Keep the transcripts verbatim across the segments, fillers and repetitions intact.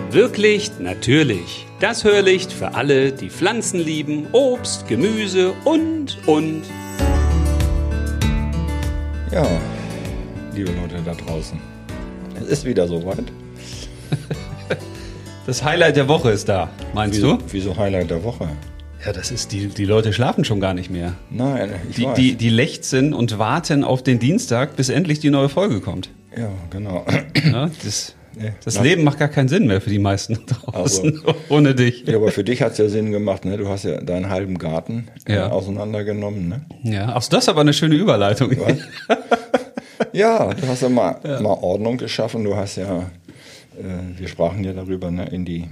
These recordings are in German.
Wirklich natürlich. Das Hörlicht für alle, die Pflanzen lieben, Obst, Gemüse und, und. Ja, liebe Leute da draußen, es ist wieder soweit. Das Highlight der Woche ist da, meinst wieso, du? Wieso Highlight der Woche? Ja, das ist, die, die Leute schlafen schon gar nicht mehr. Nein, ich die, weiß. Die, die lechzen und warten auf den Dienstag, bis endlich die neue Folge kommt. Ja, genau. Ja, das Nee, das na, Leben macht gar keinen Sinn mehr für die meisten draußen, also, ohne dich. Ja, aber für dich hat es ja Sinn gemacht, ne? Du hast ja deinen halben Garten ja. äh, auseinandergenommen, ne? Ja, ach, das ist aber eine schöne Überleitung. Ja, du hast ja mal, ja mal Ordnung geschaffen. Du hast ja, äh, wir sprachen ja darüber, ne, in die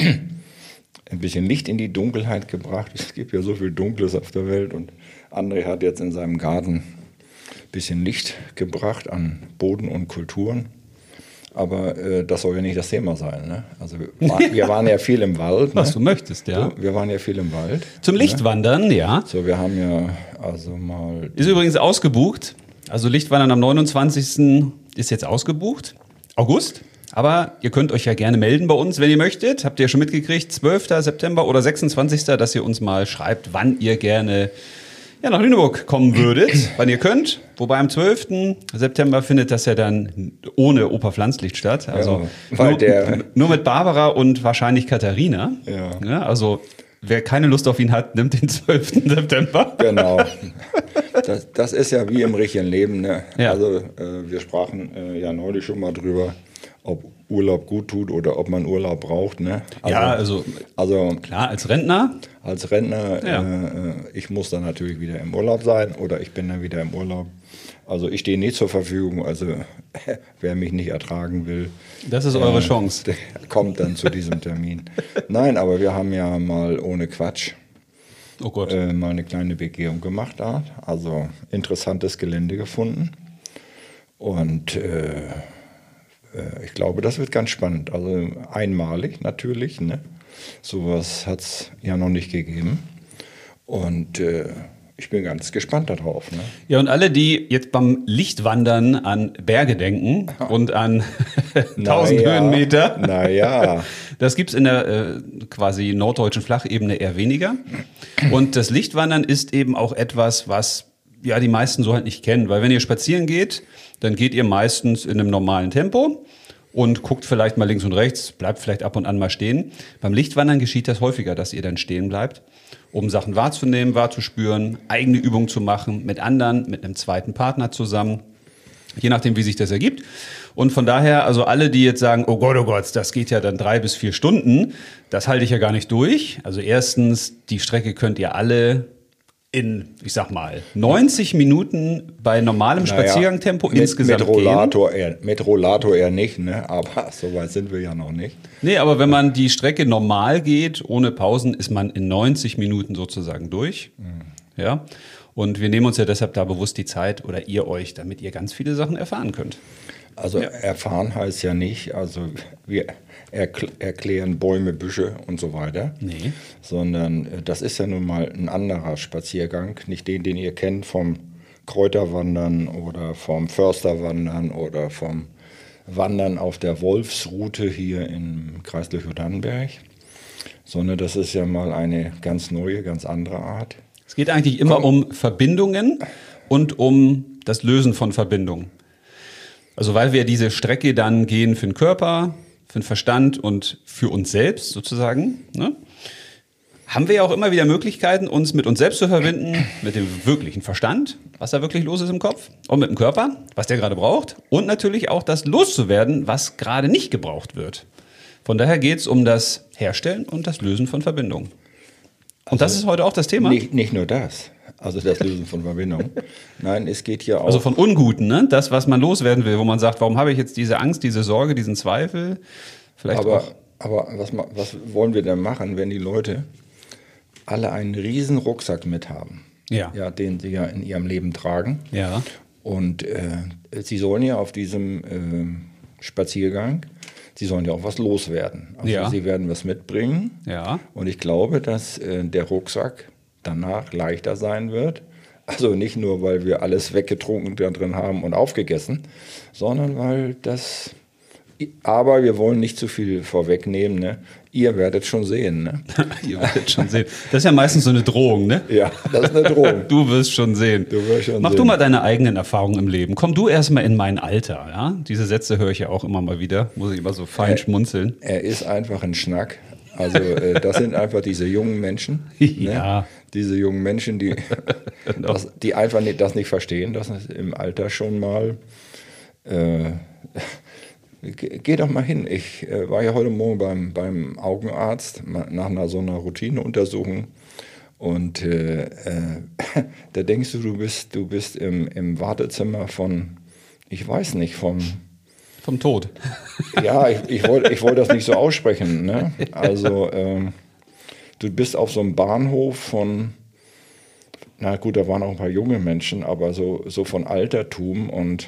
ein bisschen Licht in die Dunkelheit gebracht. Es gibt ja so viel Dunkles auf der Welt und André hat jetzt in seinem Garten ein bisschen Licht gebracht an Boden und Kulturen. Aber äh, das soll ja nicht das Thema sein. Ne? Also wir, war, wir waren ja viel im Wald. Was ne? du möchtest, ja. So, wir waren ja viel im Wald. Zum Lichtwandern, ne? Ja. So, wir haben ja also mal... Ist übrigens ausgebucht. Also Lichtwandern am neunundzwanzigsten ist jetzt ausgebucht. August. Aber ihr könnt euch ja gerne melden bei uns, wenn ihr möchtet. Habt ihr schon mitgekriegt, zwölften September oder sechsundzwanzigsten dass ihr uns mal schreibt, wann ihr gerne ja, nach Lüneburg kommen würdet, wann ihr könnt. Wobei am zwölften September findet das ja dann ohne Oper Pflanzlicht statt. Also ja, weil nur, der nur mit Barbara und wahrscheinlich Katharina. Ja. Ja, also wer keine Lust auf ihn hat, nimmt den zwölften September. Genau. Das, das ist ja wie im richtigen Leben. Ne? Ja. Also äh, wir sprachen äh, ja neulich schon mal drüber, ob Urlaub gut tut oder ob man Urlaub braucht. Ne? Also, ja, also, also klar, als Rentner. Als Rentner, ja. äh, ich muss dann natürlich wieder im Urlaub sein oder ich bin dann wieder im Urlaub. Also ich stehe nicht zur Verfügung, also wer mich nicht ertragen will. Das ist eure äh, Chance. Der kommt dann zu diesem Termin. Nein, aber wir haben ja mal ohne Quatsch oh Gott. Äh, mal eine kleine Begehung gemacht da. Also interessantes Gelände gefunden. Und äh, ich glaube, das wird ganz spannend. Also einmalig natürlich. Ne? Sowas hat es ja noch nicht gegeben. Und äh, ich bin ganz gespannt darauf. Ne? Ja, und alle, die jetzt beim Lichtwandern an Berge denken und an tausend naja, Höhenmeter, naja. das gibt es in der äh, quasi norddeutschen Flachebene eher weniger. Und das Lichtwandern ist eben auch etwas, was ja die meisten so halt nicht kennen. Weil wenn ihr spazieren geht, dann geht ihr meistens in einem normalen Tempo und guckt vielleicht mal links und rechts, bleibt vielleicht ab und an mal stehen. Beim Lichtwandern geschieht das häufiger, dass ihr dann stehen bleibt, um Sachen wahrzunehmen, wahrzuspüren, eigene Übungen zu machen, mit anderen, mit einem zweiten Partner zusammen, je nachdem, wie sich das ergibt. Und von daher, also alle, die jetzt sagen, oh Gott, oh Gott, das geht ja dann drei bis vier Stunden, das halte ich ja gar nicht durch. Also erstens, die Strecke könnt ihr alle in, ich sag mal, neunzig Minuten bei normalem naja, Spaziergangtempo mit, insgesamt mit Rollator gehen. Eher, mit Rollator eher nicht, ne? Aber so weit sind wir ja noch nicht. Nee, aber wenn man die Strecke normal geht, ohne Pausen, ist man in neunzig Minuten sozusagen durch. Mhm. Ja. Und wir nehmen uns ja deshalb da bewusst die Zeit, oder ihr euch, damit ihr ganz viele Sachen erfahren könnt. Also ja. erfahren heißt ja nicht, also wir erkl- erklären Bäume, Büsche und so weiter, nee. sondern das ist ja nun mal ein anderer Spaziergang, nicht den, den ihr kennt vom Kräuterwandern oder vom Försterwandern oder vom Wandern auf der Wolfsroute hier im Kreis Lüchow-Dannenberg, sondern das ist ja mal eine ganz neue, ganz andere Art. Es geht eigentlich immer Komm. um Verbindungen und um das Lösen von Verbindungen. Also weil wir diese Strecke dann gehen für den Körper, für den Verstand und für uns selbst sozusagen, ne? Haben wir ja auch immer wieder Möglichkeiten, uns mit uns selbst zu verbinden, mit dem wirklichen Verstand, was da wirklich los ist im Kopf, und mit dem Körper, was der gerade braucht, und natürlich auch das loszuwerden, was gerade nicht gebraucht wird. Von daher geht es um das Herstellen und das Lösen von Verbindungen. Und also das ist heute auch das Thema? Nicht, nicht nur das. Also das Lösen von Verbindungen. Nein, es geht hier auch... Also von Unguten, ne? Das, was man loswerden will, wo man sagt, warum habe ich jetzt diese Angst, diese Sorge, diesen Zweifel? Vielleicht aber auch. aber was, was wollen wir denn machen, wenn die Leute alle einen riesen Rucksack mit haben? Ja. Ja, den sie ja in ihrem Leben tragen. Ja. Und äh, sie sollen ja auf diesem äh, Spaziergang, sie sollen ja auch was loswerden. Also ja. sie werden was mitbringen. Ja. Und ich glaube, dass äh, der Rucksack danach leichter sein wird. Also nicht nur, weil wir alles weggetrunken da drin haben und aufgegessen, sondern weil das Aber wir wollen nicht zu viel vorwegnehmen. Ne? Ihr werdet schon sehen. Ne? Ihr werdet schon sehen. Das ist ja meistens so eine Drohung, ne? Ja, das ist eine Drohung. Du wirst schon sehen. Du wirst schon Mach sehen. du mal deine eigenen Erfahrungen im Leben. Komm du erstmal in mein Alter. Ja? Diese Sätze höre ich ja auch immer mal wieder. Muss ich immer so fein er, schmunzeln. Er ist einfach ein Schnack. Also äh, das sind einfach diese jungen Menschen. Ja. Ne? Diese jungen Menschen, die, das, die einfach nicht, das nicht verstehen, dass es im Alter schon mal... Äh, Geh doch mal hin. Ich äh, war ja heute Morgen beim, beim Augenarzt nach einer so einer Routineuntersuchung und äh, äh, da denkst du, du bist, du bist im, im Wartezimmer von, ich weiß nicht, vom... Vom Tod. Ja, ich, ich wollte ich wollt das nicht so aussprechen. Ne? Also äh, du bist auf so einem Bahnhof von, na gut, da waren auch ein paar junge Menschen, aber so, so von Altertum und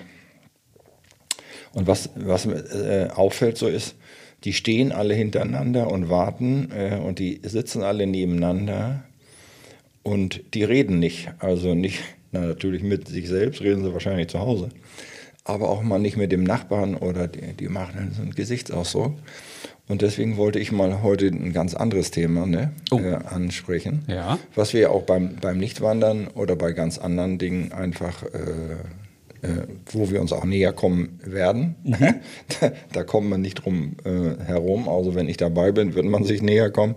Und was, was äh, auffällt so ist, die stehen alle hintereinander und warten äh, und die sitzen alle nebeneinander und die reden nicht. Also nicht, na, natürlich mit sich selbst, reden sie wahrscheinlich zu Hause, aber auch mal nicht mit dem Nachbarn oder die, die machen so einen Gesichtsausdruck. Und deswegen wollte ich mal heute ein ganz anderes Thema ne, oh. äh, ansprechen, Ja. was wir auch beim, beim Nichtwandern oder bei ganz anderen Dingen einfach... Äh, Äh, wo wir uns auch näher kommen werden. Mhm. da, da kommt man nicht drum äh, herum. Also wenn ich dabei bin, wird man sich näher kommen.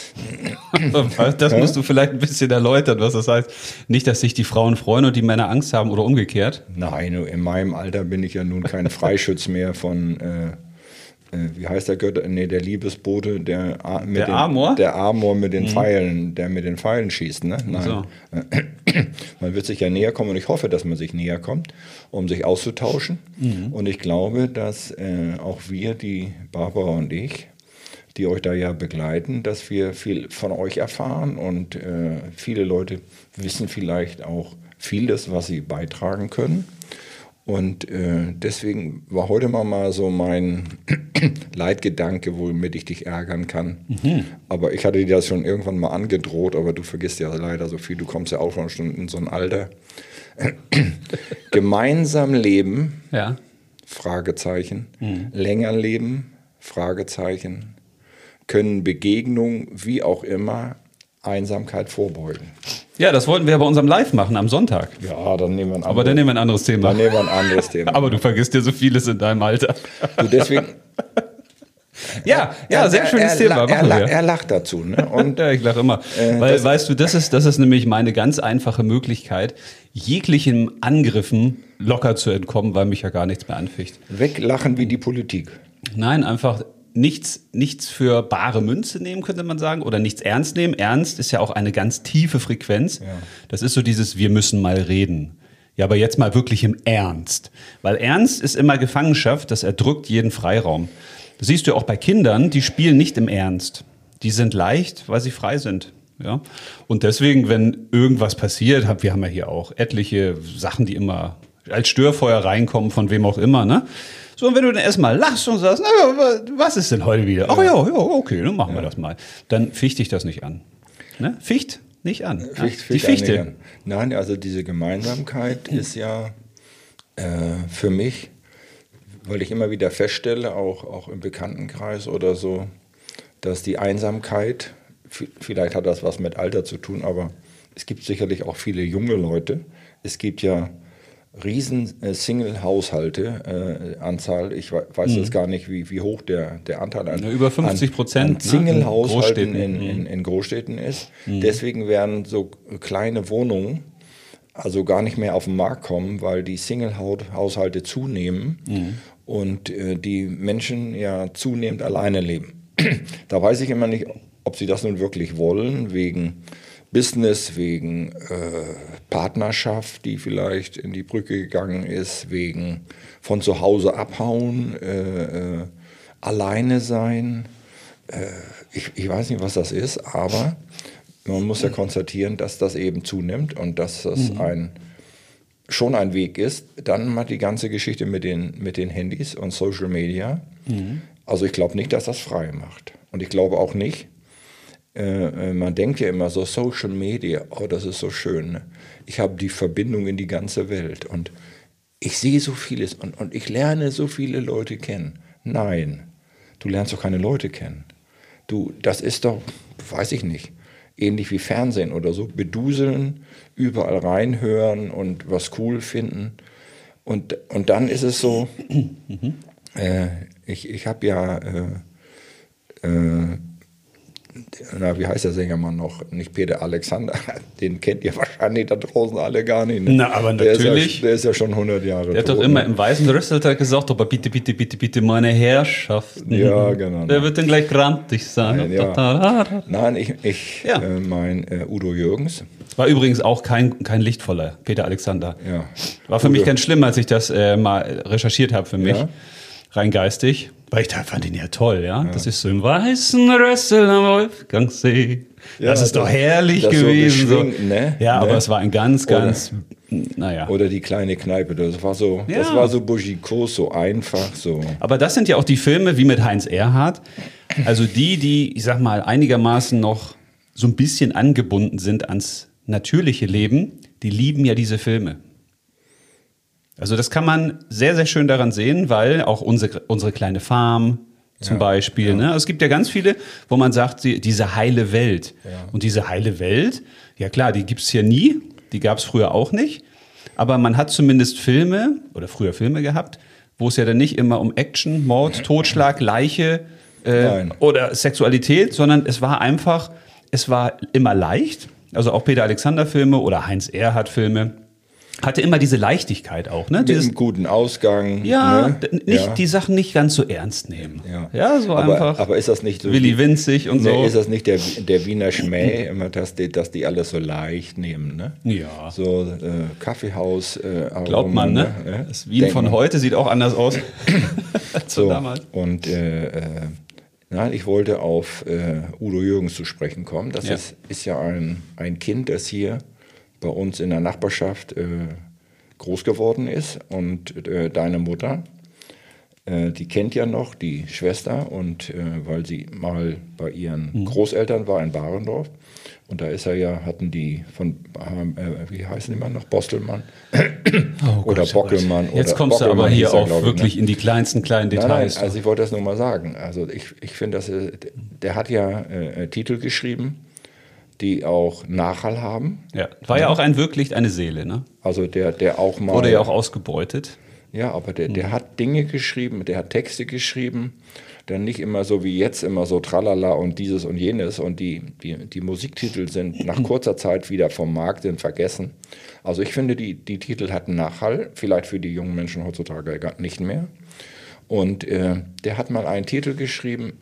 Das musst du vielleicht ein bisschen erläutern, was das heißt. Nicht, dass sich die Frauen freuen und die Männer Angst haben oder umgekehrt. Nein, in meinem Alter bin ich ja nun kein Freischütz mehr von... Äh, wie heißt der Götter? Nee, der Liebesbote, der, mit der den, Amor? Der Amor mit den mhm. Pfeilen, der mit den Pfeilen schießt. Ne? Nein. So. Man wird sich ja näher kommen und ich hoffe, dass man sich näher kommt, um sich auszutauschen. Mhm. Und ich glaube, dass äh, auch wir, die Barbara und ich, die euch da ja begleiten, dass wir viel von euch erfahren und äh, viele Leute wissen vielleicht auch vieles, was sie beitragen können. Und äh, deswegen war heute mal, mal so mein Leitgedanke, womit ich dich ärgern kann. Mhm. Aber ich hatte dir das schon irgendwann mal angedroht, aber du vergisst ja leider so viel. Du kommst ja auch schon in so ein Alter. Gemeinsam leben, ja. Fragezeichen. Mhm. Länger leben, Fragezeichen. Können Begegnungen, wie auch immer, Einsamkeit vorbeugen. Ja, das wollten wir bei unserem Live machen am Sonntag. Ja, dann nehmen wir ein anderes, Aber dann nehmen wir ein anderes Thema. Dann nehmen wir ein anderes Thema. Aber du vergisst ja so vieles in deinem Alter. Du, deswegen... Ja, ja, sehr er, schönes er, Thema. Er, er, er lacht dazu. Ne? Und, ja, ich lache immer. Äh, Weil, weißt du, das ist, das ist nämlich meine ganz einfache Möglichkeit, jeglichen Angriffen locker zu entkommen, weil mich ja gar nichts mehr anficht. Weglachen wie die Politik. Nein, einfach nichts, nichts für bare Münze nehmen, könnte man sagen, oder nichts ernst nehmen. Ernst ist ja auch eine ganz tiefe Frequenz. Ja. Das ist so dieses, wir müssen mal reden. Ja, aber jetzt mal wirklich im Ernst. Weil Ernst ist immer Gefangenschaft, das erdrückt jeden Freiraum. Das siehst du auch bei Kindern, die spielen nicht im Ernst. Die sind leicht, weil sie frei sind. Ja? Und deswegen, wenn irgendwas passiert, wir haben ja hier auch etliche Sachen, die immer als Störfeuer reinkommen, von wem auch immer, ne? So, und wenn du dann erstmal lachst und sagst, na, was ist denn heute wieder? Ach ja, ja, okay, dann machen wir ja. das mal. Dann ficht dich das nicht an. Ne? Ficht nicht an. Ficht, ja? ficht die Fichte. An. Nein, also diese Gemeinsamkeit ist ja äh, für mich, weil ich immer wieder feststelle, auch, auch im Bekanntenkreis oder so, dass die Einsamkeit, vielleicht hat das was mit Alter zu tun, aber es gibt sicherlich auch viele junge Leute. Es gibt ja riesen äh, Single-Haushalte, äh, Anzahl, ich weiß mhm. jetzt gar nicht, wie, wie hoch der, der Anteil an, ja, über fünfzig Prozent an, an Single-Haushalten ne? in, in, in Großstädten ist. Mhm. Deswegen werden so kleine Wohnungen also gar nicht mehr auf den Markt kommen, weil die Single-Haushalte zunehmen mhm. und äh, die Menschen ja zunehmend alleine leben. Da weiß ich immer nicht, ob sie das nun wirklich wollen, wegen Business, wegen äh, Partnerschaft, die vielleicht in die Brücke gegangen ist, wegen von zu Hause abhauen, äh, äh, alleine sein. Äh, ich, ich weiß nicht, was das ist, aber man muss ja konstatieren, dass das eben zunimmt und dass das mhm. ein, schon ein Weg ist. Dann hat die ganze Geschichte mit den, mit den Handys und Social Media. Mhm. Also ich glaube nicht, dass das frei macht. Und ich glaube auch nicht, Äh, man denkt ja immer so, Social Media, oh, das ist so schön. Ne? Ich habe die Verbindung in die ganze Welt und ich sehe so vieles und, und ich lerne so viele Leute kennen. Nein, du lernst doch keine Leute kennen. Du, das ist doch, weiß ich nicht, ähnlich wie Fernsehen oder so, beduseln, überall reinhören und was cool finden. Und, und dann ist es so, äh, ich, ich habe ja, äh, äh, na, wie heißt der Sängermann noch? Nicht Peter Alexander, den kennt ihr wahrscheinlich da draußen alle gar nicht. Ne? Na, aber der natürlich. Ist ja, der ist ja schon hundert Jahre alt. Der hat doch immer im Weißen Rüsseltag gesagt, aber bitte, bitte, bitte, bitte, meine Herrschaften. Ja, genau. Der wird dann gleich grantig sein. Nein, ja. Nein ich, ich ja. äh, mein äh, Udo Jürgens. War übrigens auch kein, kein lichtvoller Peter Alexander. Ja. War für Udo. mich ganz schlimm, als ich das äh, mal recherchiert habe für mich. Ja. Rein geistig. Weil ich da fand ihn ja toll, ja. ja. Das ist so im weißen Rössel am Wolfgangsee. Ja, das ist das, doch herrlich gewesen. So ne? Ja, ne? aber es war ein ganz, ganz, oder, naja. Oder die kleine Kneipe, das war so, ja. das war so burschikos, so einfach, so. Aber das sind ja auch die Filme wie mit Heinz Erhardt. Also die, die, ich sag mal, einigermaßen noch so ein bisschen angebunden sind ans natürliche Leben, die lieben ja diese Filme. Also das kann man sehr, sehr schön daran sehen, weil auch unsere, unsere kleine Farm zum ja, Beispiel, ja. Ne? Also es gibt ja ganz viele, wo man sagt, die, diese heile Welt. Ja. Und diese heile Welt, ja klar, die gibt's hier nie, die gab's früher auch nicht. Aber man hat zumindest Filme, oder früher Filme gehabt, wo es ja dann nicht immer um Action, Mord, Totschlag, Leiche äh, oder Sexualität, sondern es war einfach, es war immer leicht. Also auch Peter Alexander-Filme oder Heinz Erhardt-Filme. Hatte immer diese Leichtigkeit auch, ne? Mit Dieses, einem guten Ausgang. Ja, ne? nicht ja. die Sachen nicht ganz so ernst nehmen. Ja, ja so aber, einfach. Aber ist das nicht so? Willi Winzig und ne, so. Ist das nicht der, der Wiener Schmäh, immer, dass die, dass die alles so leicht nehmen, ne? Ja. So äh, Kaffeehaus. Äh, Glaubt man, ne? ne? Das Wien Denken. Von heute sieht auch anders aus als so, von damals. Und äh, äh, nein, ich wollte auf äh, Udo Jürgens zu sprechen kommen. Das ja. Ist, ist ja ein, ein Kind, das hier bei uns in der Nachbarschaft äh, groß geworden ist. Und äh, deine Mutter, äh, die kennt ja noch die Schwester, und äh, weil sie mal bei ihren mhm. Großeltern war in Barendorf. Und da ist er ja, hatten die von, äh, wie heißen die mal noch, Bostelmann oh oder Gott, Bockelmann. Jetzt oder kommst Bockelmann du aber hier er, auch wirklich ich, ne? in die kleinsten kleinen Details. Nein, nein, also ich wollte das nur mal sagen. Also ich, ich finde, dass er, der hat ja äh, Titel geschrieben, die auch Nachhall haben. Ja, war ja, ja auch ein wirklich eine Seele, ne? Also der, der auch mal... Wurde ja auch ausgebeutet. Ja, aber der, der mhm. hat Dinge geschrieben, der hat Texte geschrieben, dann nicht immer so wie jetzt, immer so tralala und dieses und jenes, und die, die, die Musiktitel sind nach kurzer Zeit wieder vom Markt, sind vergessen. Also ich finde, die, die Titel hatten Nachhall, vielleicht für die jungen Menschen heutzutage gar nicht mehr. Und äh, der hat mal einen Titel geschrieben,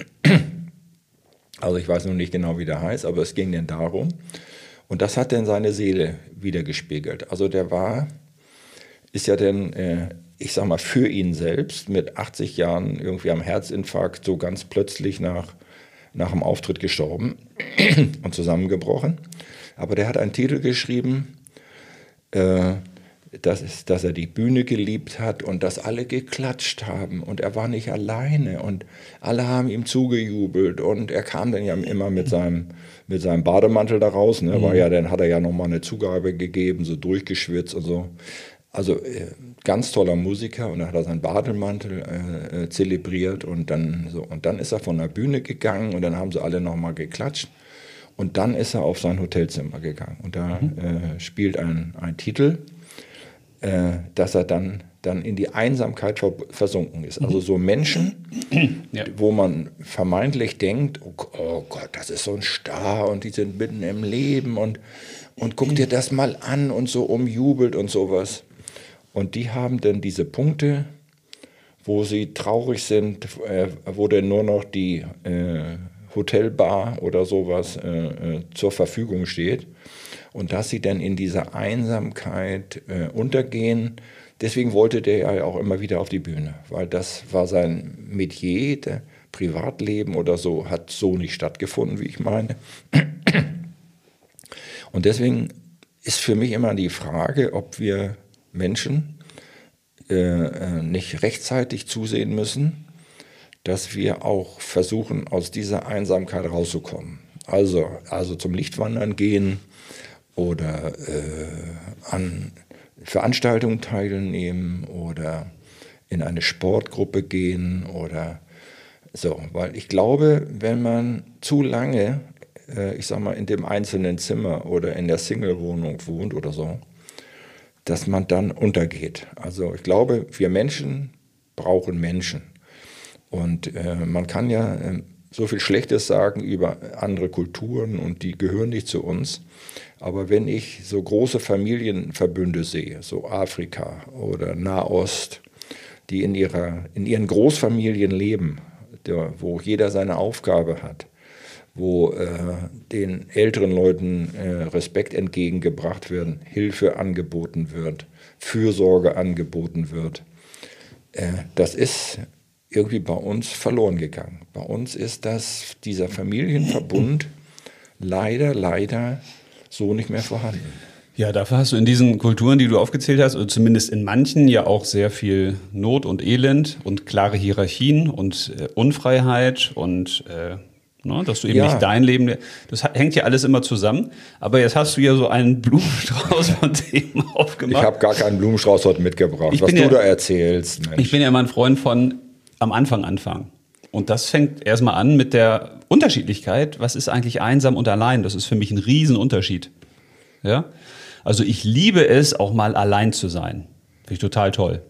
also ich weiß noch nicht genau, wie der heißt, aber es ging denn darum. Und das hat dann seine Seele wiedergespiegelt. Also der war, ist ja dann, äh, ich sag mal, für ihn selbst mit achtzig Jahren irgendwie am Herzinfarkt so ganz plötzlich nach, nach dem Auftritt gestorben und zusammengebrochen. Aber der hat einen Titel geschrieben, äh, das ist, dass er die Bühne geliebt hat und dass alle geklatscht haben und er war nicht alleine und alle haben ihm zugejubelt und er kam dann ja immer mit seinem, mit seinem Bademantel da raus, ne? War ja, dann hat er ja nochmal eine Zugabe gegeben, so durchgeschwitzt und so. Also äh, ganz toller Musiker, und dann hat er seinen Bademantel äh, äh, zelebriert und dann, so, und dann ist er von der Bühne gegangen und dann haben sie alle nochmal geklatscht und dann ist er auf sein Hotelzimmer gegangen und da mhm. äh, spielt ein, ein Titel, Äh, dass er dann, dann in die Einsamkeit ver versunken ist. Also so Menschen, ja. wo man vermeintlich denkt, oh, oh Gott, das ist so ein Star und die sind mitten im Leben und, und guck dir das mal an und so umjubelt und sowas. Und die haben dann diese Punkte, wo sie traurig sind, äh, wo dann nur noch die äh, Hotelbar oder sowas äh, äh, zur Verfügung steht. Und dass sie dann in dieser Einsamkeit äh, untergehen. Deswegen wollte der ja auch immer wieder auf die Bühne, weil das war sein Metier, der Privatleben oder so hat so nicht stattgefunden, wie ich meine. Und deswegen ist für mich immer die Frage, ob wir Menschen äh, nicht rechtzeitig zusehen müssen, dass wir auch versuchen, aus dieser Einsamkeit rauszukommen. Also, also zum Lichtwandern gehen, oder äh, an Veranstaltungen teilnehmen oder in eine Sportgruppe gehen oder so. Weil ich glaube, wenn man zu lange, äh, ich sag mal, in dem einzelnen Zimmer oder in der Single-Wohnung wohnt oder so, dass man dann untergeht. Also ich glaube, wir Menschen brauchen Menschen. Und äh, man kann ja äh, so viel Schlechtes sagen über andere Kulturen und die gehören nicht zu uns. Aber wenn ich so große Familienverbünde sehe, so Afrika oder Nahost, die in, ihrer, in ihren Großfamilien leben, der, wo jeder seine Aufgabe hat, wo äh, den älteren Leuten äh, Respekt entgegengebracht wird, Hilfe angeboten wird, Fürsorge angeboten wird. Äh, das ist irgendwie bei uns verloren gegangen. Bei uns ist das, dieser Familienverbund leider, leider so nicht mehr vorhanden. Ja, dafür hast du in diesen Kulturen, die du aufgezählt hast, oder zumindest in manchen, ja auch sehr viel Not und Elend und klare Hierarchien und äh, Unfreiheit und äh, ne, dass du eben Ja. nicht dein Leben, das ha- hängt ja alles immer zusammen. Aber jetzt hast du ja so einen Blumenstrauß von Themen Ich aufgemacht. habe gar keinen Blumenstrauß heute mitgebracht, Ich was bin du ja- da erzählst. Mensch. Ich bin ja immer ein Freund von am Anfang anfangen. Und das fängt erstmal an mit der Unterschiedlichkeit. Was ist eigentlich einsam und allein? Das ist für mich ein Riesenunterschied. Ja? Also ich liebe es, auch mal allein zu sein. Finde ich total toll.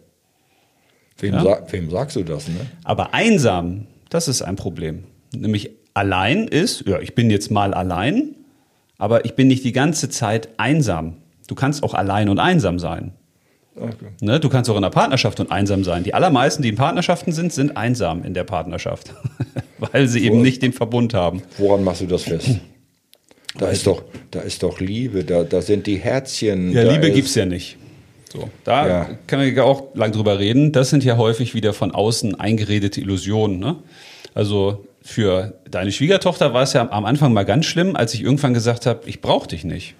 Wem, Ja. sa wem sagst du das? Ne? Aber einsam, das ist ein Problem. Nämlich allein ist, ja, ich bin jetzt mal allein, aber ich bin nicht die ganze Zeit einsam. Du kannst auch allein und einsam sein. Okay. Ne? Du kannst auch in einer Partnerschaft und einsam sein. Die allermeisten, die in Partnerschaften sind, sind einsam in der Partnerschaft, weil sie eben nicht den Verbund haben. Woran machst du das fest? Da ist doch, da ist doch Liebe, da, da sind die Herzchen. Ja, da Liebe ist, gibt's ja nicht. So, da Ja. kann man ja auch lang drüber reden. Das sind ja häufig wieder von außen eingeredete Illusionen. Ne? Also für deine Schwiegertochter war es ja am Anfang mal ganz schlimm, als ich irgendwann gesagt habe, ich brauche dich nicht.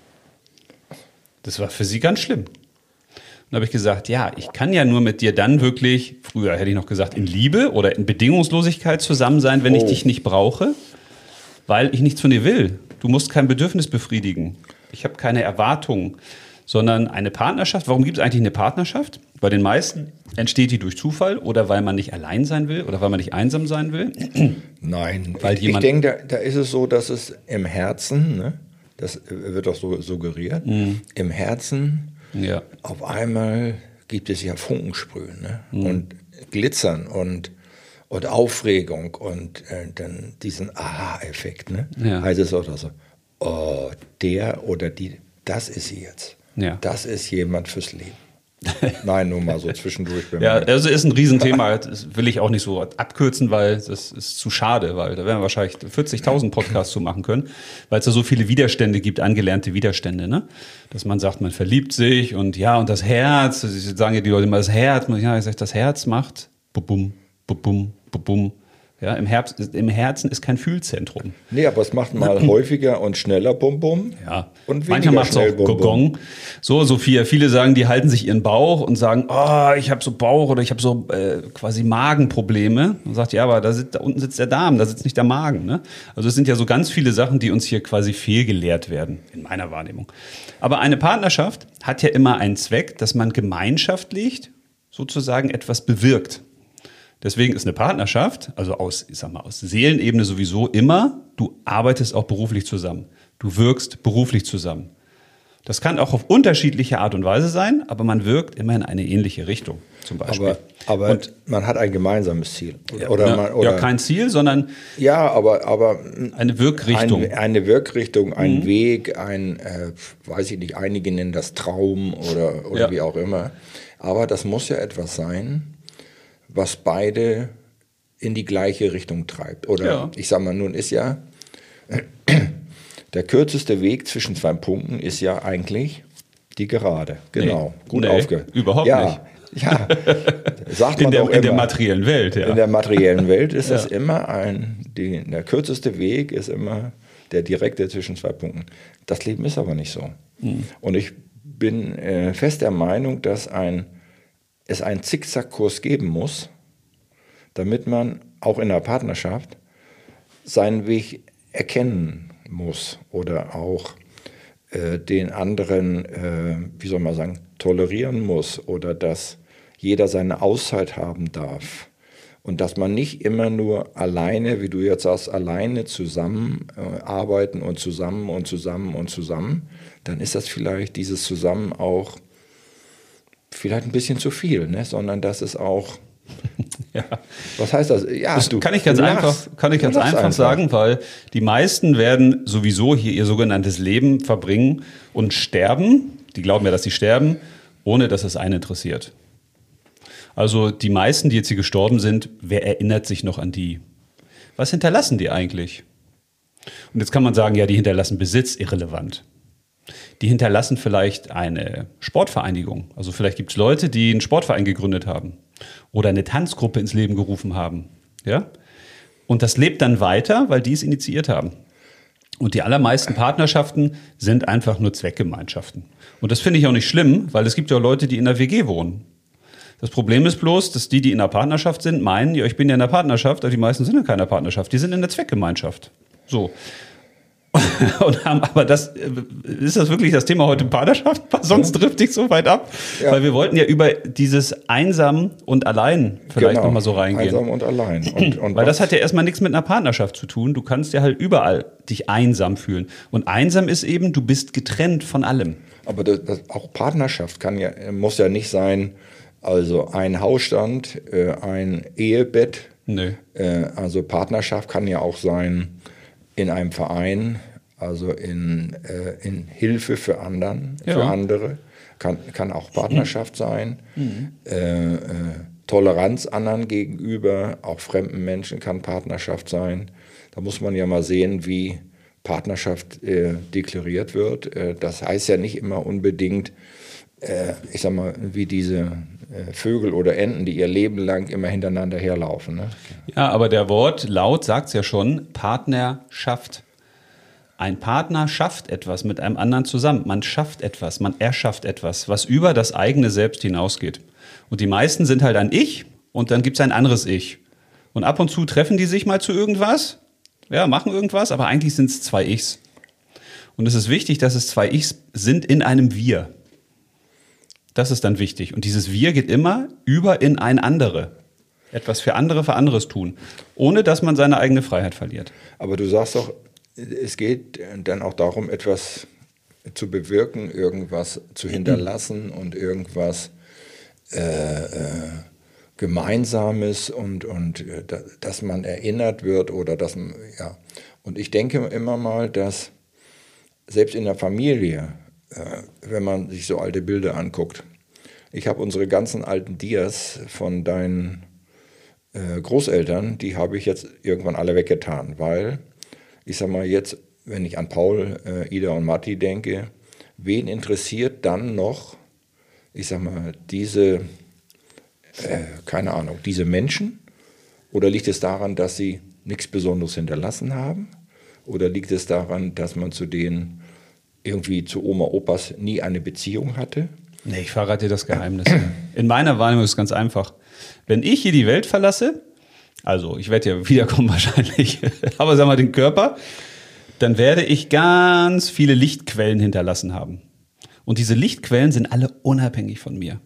Das war für sie ganz schlimm. Dann habe ich gesagt, ja, ich kann ja nur mit dir dann wirklich, früher hätte ich noch gesagt, in Liebe oder in Bedingungslosigkeit zusammen sein, wenn ich Oh. dich nicht brauche, weil ich nichts von dir will. Du musst kein Bedürfnis befriedigen. Ich habe keine Erwartungen, sondern eine Partnerschaft. Warum gibt es eigentlich eine Partnerschaft? Bei den meisten entsteht die durch Zufall oder weil man nicht allein sein will oder weil man nicht einsam sein will. Nein, Weil ich, ich jemand- denke, da, da ist es so, dass es im Herzen, ne, das wird auch so suggeriert, Mhm. im Herzen Ja. auf einmal gibt es ja Funkensprühen, ne? Und Glitzern und, und Aufregung und äh, dann diesen Aha-Effekt. Ne? Ja. Heißt es oder so, oh, der oder die, das ist sie jetzt. Ja. Das ist jemand fürs Leben. Nein, nur mal so zwischendurch. Ja, also ist ein Riesenthema. Das will ich auch nicht so abkürzen, weil das ist zu schade, weil da werden wir wahrscheinlich vierzigtausend Podcasts zu machen können, weil es da so viele Widerstände gibt, angelernte Widerstände, ne? Dass man sagt, man verliebt sich und ja, und das Herz, das sagen ja die Leute immer, das Herz, ja, ich sag, das Herz macht bum, bum, bum, bum. Ja, im, Herbst, im Herzen ist kein Fühlzentrum. Nee, aber es macht mal häufiger und schneller Bum-Bum. Ja, Und weniger manchmal macht es schnell auch Bum-Bum. Gogong. So, Sophia, viele sagen, die halten sich ihren Bauch und sagen, oh, ich habe so Bauch oder ich habe so äh, quasi Magenprobleme. Und sagt, ja, aber da, sitzt, da unten sitzt der Darm, da sitzt nicht der Magen. Ne? Also es sind ja so ganz viele Sachen, die uns hier quasi fehlgelehrt werden, in meiner Wahrnehmung. Aber eine Partnerschaft hat ja immer einen Zweck, dass man gemeinschaftlich sozusagen etwas bewirkt. Deswegen ist eine Partnerschaft, also aus, ich sag mal, aus Seelenebene sowieso immer, du arbeitest auch beruflich zusammen. Du wirkst beruflich zusammen. Das kann auch auf unterschiedliche Art und Weise sein, aber man wirkt immer in eine ähnliche Richtung, zum Beispiel. Aber, aber Und, man hat ein gemeinsames Ziel. Oder ja, man, oder, ja, kein Ziel, sondern ja, aber, aber eine Wirkrichtung. Ein, eine Wirkrichtung, ein Weg, ein, äh, weiß ich nicht, einige nennen das Traum oder, oder Ja. wie auch immer. Aber das muss ja etwas sein, was beide in die gleiche Richtung treibt. Oder Ja. ich sag mal, nun ist ja, der kürzeste Weg zwischen zwei Punkten ist ja eigentlich die Gerade. Genau, Nee. gut Nee, aufge. überhaupt ja, nicht. Ja, sagt man in der, doch in der immer. materiellen Welt, ja. In der materiellen Welt ist Ja. es immer ein, die, der kürzeste Weg ist immer der direkte zwischen zwei Punkten. Das Leben ist aber nicht so. Mhm. Und ich bin äh, fest der Meinung, dass ein, es einen Zickzackkurs geben muss, damit man auch in der Partnerschaft seinen Weg erkennen muss oder auch äh, den anderen, äh, wie soll man sagen, tolerieren muss oder das jeder seine Auszeit haben darf. Und dass man nicht immer nur alleine, wie du jetzt sagst, alleine zusammen äh, arbeiten und zusammen und zusammen und zusammen, dann ist das vielleicht dieses Zusammen auch vielleicht ein bisschen zu viel, ne? Sondern dass es auch, ja. Was heißt das? Ja, das du, kann ich ganz du einfach, lachst. kann ich ganz einfach, einfach sagen, weil die meisten werden sowieso hier ihr sogenanntes Leben verbringen und sterben. Die glauben ja, dass sie sterben, ohne dass es einen interessiert. Also die meisten, die jetzt hier gestorben sind, wer erinnert sich noch an die? Was hinterlassen die eigentlich? Und jetzt kann man sagen, ja, die hinterlassen Besitz, irrelevant. Die hinterlassen vielleicht eine Sportvereinigung. Also vielleicht gibt es Leute, die einen Sportverein gegründet haben oder eine Tanzgruppe ins Leben gerufen haben. Ja? Und das lebt dann weiter, weil die es initiiert haben. Und die allermeisten Partnerschaften sind einfach nur Zweckgemeinschaften. Und das finde ich auch nicht schlimm, weil es gibt ja auch Leute, die in einer W G wohnen. Das Problem ist bloß, dass die, die in einer Partnerschaft sind, meinen, ja, ich bin ja in einer Partnerschaft, aber die meisten sind in keiner Partnerschaft. Die sind in der Zweckgemeinschaft. So. Und haben, aber das, ist das wirklich das Thema heute Partnerschaft? Sonst drifte ich so weit ab. Ja. Weil wir wollten ja über dieses Einsam und Allein vielleicht genau. nochmal so reingehen. Einsam und allein. Und, und Weil das hat ja erstmal nichts mit einer Partnerschaft zu tun. Du kannst ja halt überall dich einsam fühlen. Und einsam ist eben, du bist getrennt von allem. Aber das, das, auch Partnerschaft kann ja, muss ja nicht sein, also ein Hausstand, äh, ein Ehebett. Nö. Äh, also Partnerschaft kann ja auch sein in einem Verein, also in, äh, in Hilfe für anderen, ja. für andere. Kann, kann auch Partnerschaft sein. Mhm. Äh, äh, Toleranz anderen gegenüber, auch fremden Menschen kann Partnerschaft sein. Da muss man ja mal sehen, wie Partnerschaft äh, deklariert wird. Äh, das heißt ja nicht immer unbedingt, äh, ich sag mal, wie diese äh, Vögel oder Enten, die ihr Leben lang immer hintereinander herlaufen. Ne? Ja, aber der Wort laut sagt es ja schon, Partnerschaft. Ein Partner schafft etwas mit einem anderen zusammen. Man schafft etwas, man erschafft etwas, was über das eigene Selbst hinausgeht. Und die meisten sind halt ein Ich und dann gibt es ein anderes Ich. Und ab und zu treffen die sich mal zu irgendwas, ja, machen irgendwas, aber eigentlich sind es zwei Ichs. Und es ist wichtig, dass es zwei Ichs sind in einem Wir. Das ist dann wichtig. Und dieses Wir geht immer über in ein andere. Etwas für andere, für anderes tun, ohne dass man seine eigene Freiheit verliert. Aber du sagst doch, es geht dann auch darum, etwas zu bewirken, irgendwas zu hinterlassen und irgendwas äh, äh, Gemeinsames und, und äh, dass man erinnert wird oder dass man, ja. Und ich denke immer mal, dass selbst in der Familie, äh, wenn man sich so alte Bilder anguckt, ich habe unsere ganzen alten Dias von deinen äh, Großeltern, die habe ich jetzt irgendwann alle weggetan, weil ich sag mal jetzt, wenn ich an Paul, äh, Ida und Matti denke, wen interessiert dann noch, ich sag mal, diese, äh, keine Ahnung, diese Menschen? Oder liegt es daran, dass sie nichts Besonderes hinterlassen haben? Oder liegt es daran, dass man zu denen irgendwie zu Oma, Opas nie eine Beziehung hatte? Nee, ich verrate dir das Geheimnis. In meiner Wahrnehmung ist es ganz einfach. Wenn ich hier die Welt verlasse, also ich werde ja wiederkommen wahrscheinlich, aber sag mal den Körper, dann werde ich ganz viele Lichtquellen hinterlassen haben. Und diese Lichtquellen sind alle unabhängig von mir.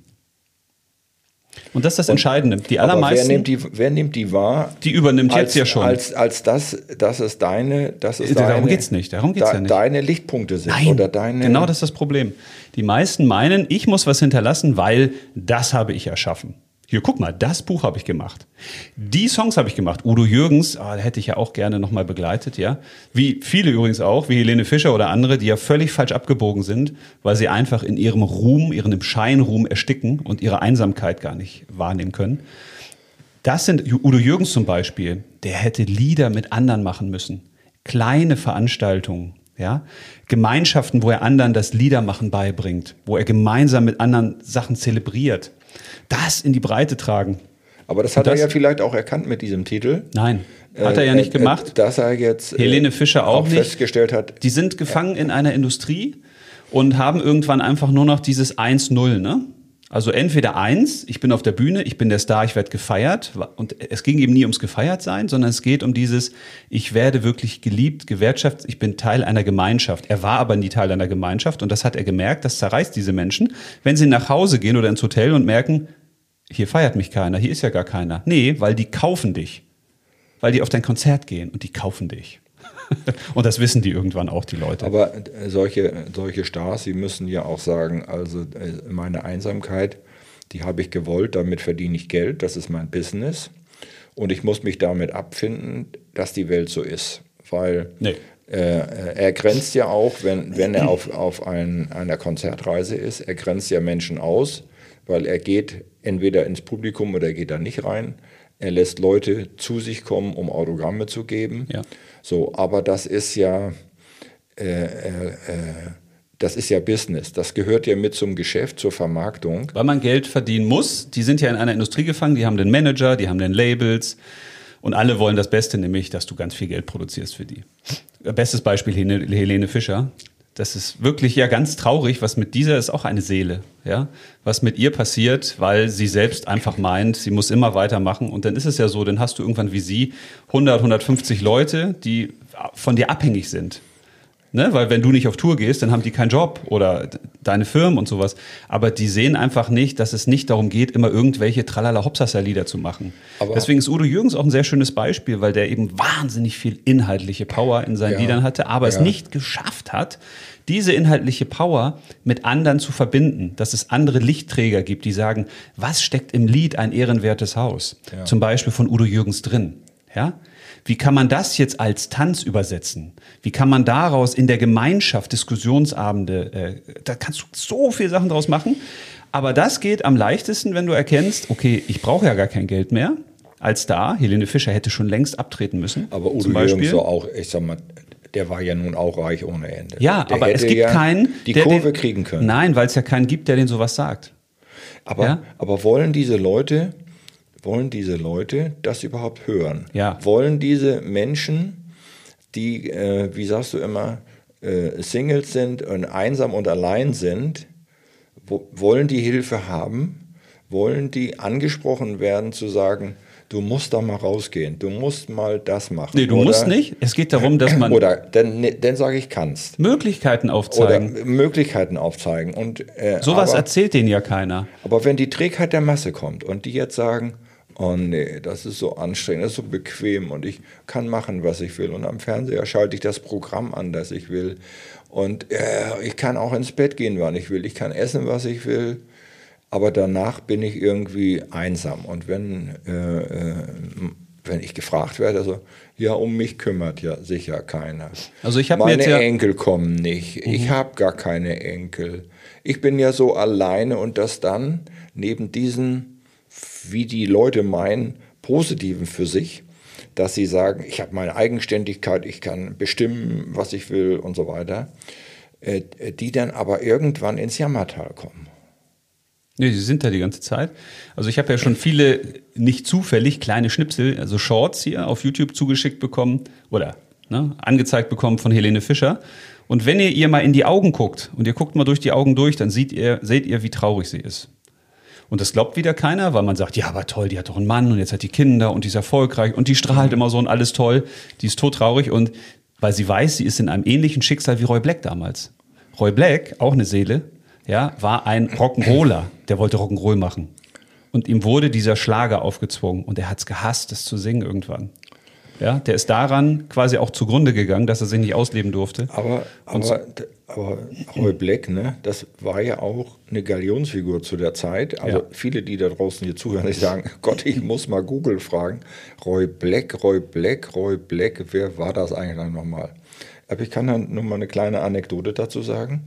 Und das ist das Und, Entscheidende. Die aber allermeisten, wer nimmt die, wer nimmt die wahr? Die übernimmt als, jetzt ja schon. Als, als das, das ist deine, das ist Darum deine, geht's nicht. Darum geht's da, ja nicht. Deine Lichtpunkte sind. Nein, oder deine, genau das ist das Problem. Die meisten meinen, ich muss was hinterlassen, weil das habe ich erschaffen. Hier, guck mal, das Buch habe ich gemacht. Die Songs habe ich gemacht. Udo Jürgens, oh, da hätte ich ja auch gerne nochmal begleitet, ja. Wie viele übrigens auch, wie Helene Fischer oder andere, die ja völlig falsch abgebogen sind, weil sie einfach in ihrem Ruhm, ihren Scheinruhm ersticken und ihre Einsamkeit gar nicht wahrnehmen können. Das sind Udo Jürgens zum Beispiel, der hätte Lieder mit anderen machen müssen. Kleine Veranstaltungen, ja. Gemeinschaften, wo er anderen das Liedermachen beibringt, wo er gemeinsam mit anderen Sachen zelebriert. Das in die Breite tragen. Aber das hat das, er ja vielleicht auch erkannt mit diesem Titel. Nein, hat er ja nicht gemacht. Äh, dass er jetzt Helene Fischer auch, auch nicht festgestellt hat. Die sind gefangen in einer Industrie und haben irgendwann einfach nur noch dieses eins null, ne? Also entweder eins, ich bin auf der Bühne, ich bin der Star, ich werde gefeiert. Und es ging eben nie ums Gefeiertsein, sondern es geht um dieses, ich werde wirklich geliebt, gewertschätzt, ich bin Teil einer Gemeinschaft. Er war aber nie Teil einer Gemeinschaft und das hat er gemerkt, das zerreißt diese Menschen, wenn sie nach Hause gehen oder ins Hotel und merken, hier feiert mich keiner, hier ist ja gar keiner. Nee, weil die kaufen dich. Weil die auf dein Konzert gehen und die kaufen dich. Und das wissen die irgendwann auch, die Leute. Aber äh, solche, solche Stars, die müssen ja auch sagen, also äh, meine Einsamkeit, die habe ich gewollt, damit verdiene ich Geld, das ist mein Business. Und ich muss mich damit abfinden, dass die Welt so ist. Weil nee. äh, er grenzt ja auch, wenn, wenn er auf, auf ein, einer Konzertreise ist, er grenzt ja Menschen aus, weil er geht entweder ins Publikum oder er geht da nicht rein. Er lässt Leute zu sich kommen, um Autogramme zu geben. Ja. So, aber das ist ja, äh, äh, das ist ja Business. Das gehört ja mit zum Geschäft, zur Vermarktung. Weil man Geld verdienen muss. Die sind ja in einer Industrie gefangen. Die haben den Manager, die haben den Labels. Und alle wollen das Beste, nämlich, dass du ganz viel Geld produzierst für die. Bestes Beispiel Helene Fischer. Das ist wirklich ja ganz traurig, was mit dieser ist auch eine Seele, ja, was mit ihr passiert, weil sie selbst einfach meint, sie muss immer weitermachen und dann ist es ja so, dann hast du irgendwann wie sie hundert, hundertfünfzig Leute, die von dir abhängig sind. Ne? Weil wenn du nicht auf Tour gehst, dann haben die keinen Job oder deine Firmen und sowas. Aber die sehen einfach nicht, dass es nicht darum geht, immer irgendwelche Tralala-Hopsasa-Lieder zu machen. Aber deswegen ist Udo Jürgens auch ein sehr schönes Beispiel, weil der eben wahnsinnig viel inhaltliche Power in seinen ja, Liedern hatte, aber ja. es nicht geschafft hat, diese inhaltliche Power mit anderen zu verbinden, dass es andere Lichtträger gibt, die sagen, was steckt im Lied ein ehrenwertes Haus? Ja. Zum Beispiel von Udo Jürgens drin. Ja? Wie kann man das jetzt als Tanz übersetzen? Wie kann man daraus in der Gemeinschaft Diskussionsabende, äh, da kannst du so viele Sachen draus machen. Aber das geht am leichtesten, wenn du erkennst, okay, ich brauche ja gar kein Geld mehr als da. Helene Fischer hätte schon längst abtreten müssen. Aber Udo Jürgens so auch, ich sag mal, der war ja nun auch reich ohne Ende. Ja, der aber es gibt ja keinen, die der Kurve den, kriegen können. Nein, weil es ja keinen gibt, der den sowas sagt. Aber, ja? aber wollen diese Leute... Wollen diese Leute das überhaupt hören? Ja. Wollen diese Menschen, die, äh, wie sagst du immer, äh, Singles sind und einsam und allein sind, wo, wollen die Hilfe haben? Wollen die angesprochen werden zu sagen, du musst da mal rausgehen, du musst mal das machen? Nee, du oder, musst nicht. Es geht darum, dass man... Oder, dann, dann sage ich, kannst. Möglichkeiten aufzeigen. Oder Möglichkeiten aufzeigen. Und, äh, sowas aber, erzählt denen ja keiner. Aber wenn die Trägheit der Masse kommt und die jetzt sagen, oh nee, das ist so anstrengend, das ist so bequem und ich kann machen, was ich will. Und am Fernseher schalte ich das Programm an, das ich will. Und äh, ich kann auch ins Bett gehen, wann ich will. Ich kann essen, was ich will. Aber danach bin ich irgendwie einsam. Und wenn, äh, äh, wenn ich gefragt werde, also, ja, um mich kümmert ja sicher keiner. Also ich habe Meine mir jetzt ja Enkel kommen nicht. Mhm. Ich habe gar keine Enkel. Ich bin ja so alleine und das dann neben diesen, wie die Leute meinen, Positiven für sich, dass sie sagen, ich habe meine Eigenständigkeit, ich kann bestimmen, was ich will und so weiter, äh, die dann aber irgendwann ins Jammertal kommen. Nee, sie sind da die ganze Zeit. Also ich habe ja schon viele, nicht zufällig, kleine Schnipsel, also Shorts hier auf YouTube zugeschickt bekommen oder ne, angezeigt bekommen von Helene Fischer. Und wenn ihr ihr mal in die Augen guckt und ihr guckt mal durch die Augen durch, dann seht ihr, seht ihr, wie traurig sie ist. Und das glaubt wieder keiner, weil man sagt, ja, aber toll, die hat doch einen Mann und jetzt hat die Kinder und die ist erfolgreich und die strahlt immer so und alles toll. Die ist todtraurig und weil sie weiß, sie ist in einem ähnlichen Schicksal wie Roy Black damals. Roy Black, auch eine Seele, ja, war ein Rock'n'Roller, der wollte Rock'n'Roll machen. Und ihm wurde dieser Schlager aufgezwungen und er hat es gehasst, das zu singen irgendwann. Ja, der ist daran quasi auch zugrunde gegangen, dass er sich nicht ausleben durfte. Aber, aber, so. aber Roy Black, ne, das war ja auch eine Galionsfigur zu der Zeit. Also ja. Viele, die da draußen hier zuhören, die sagen, Gott, ich muss mal Google fragen. Roy Black, Roy Black, Roy Black, wer war das eigentlich nochmal? Aber ich kann dann nur mal eine kleine Anekdote dazu sagen.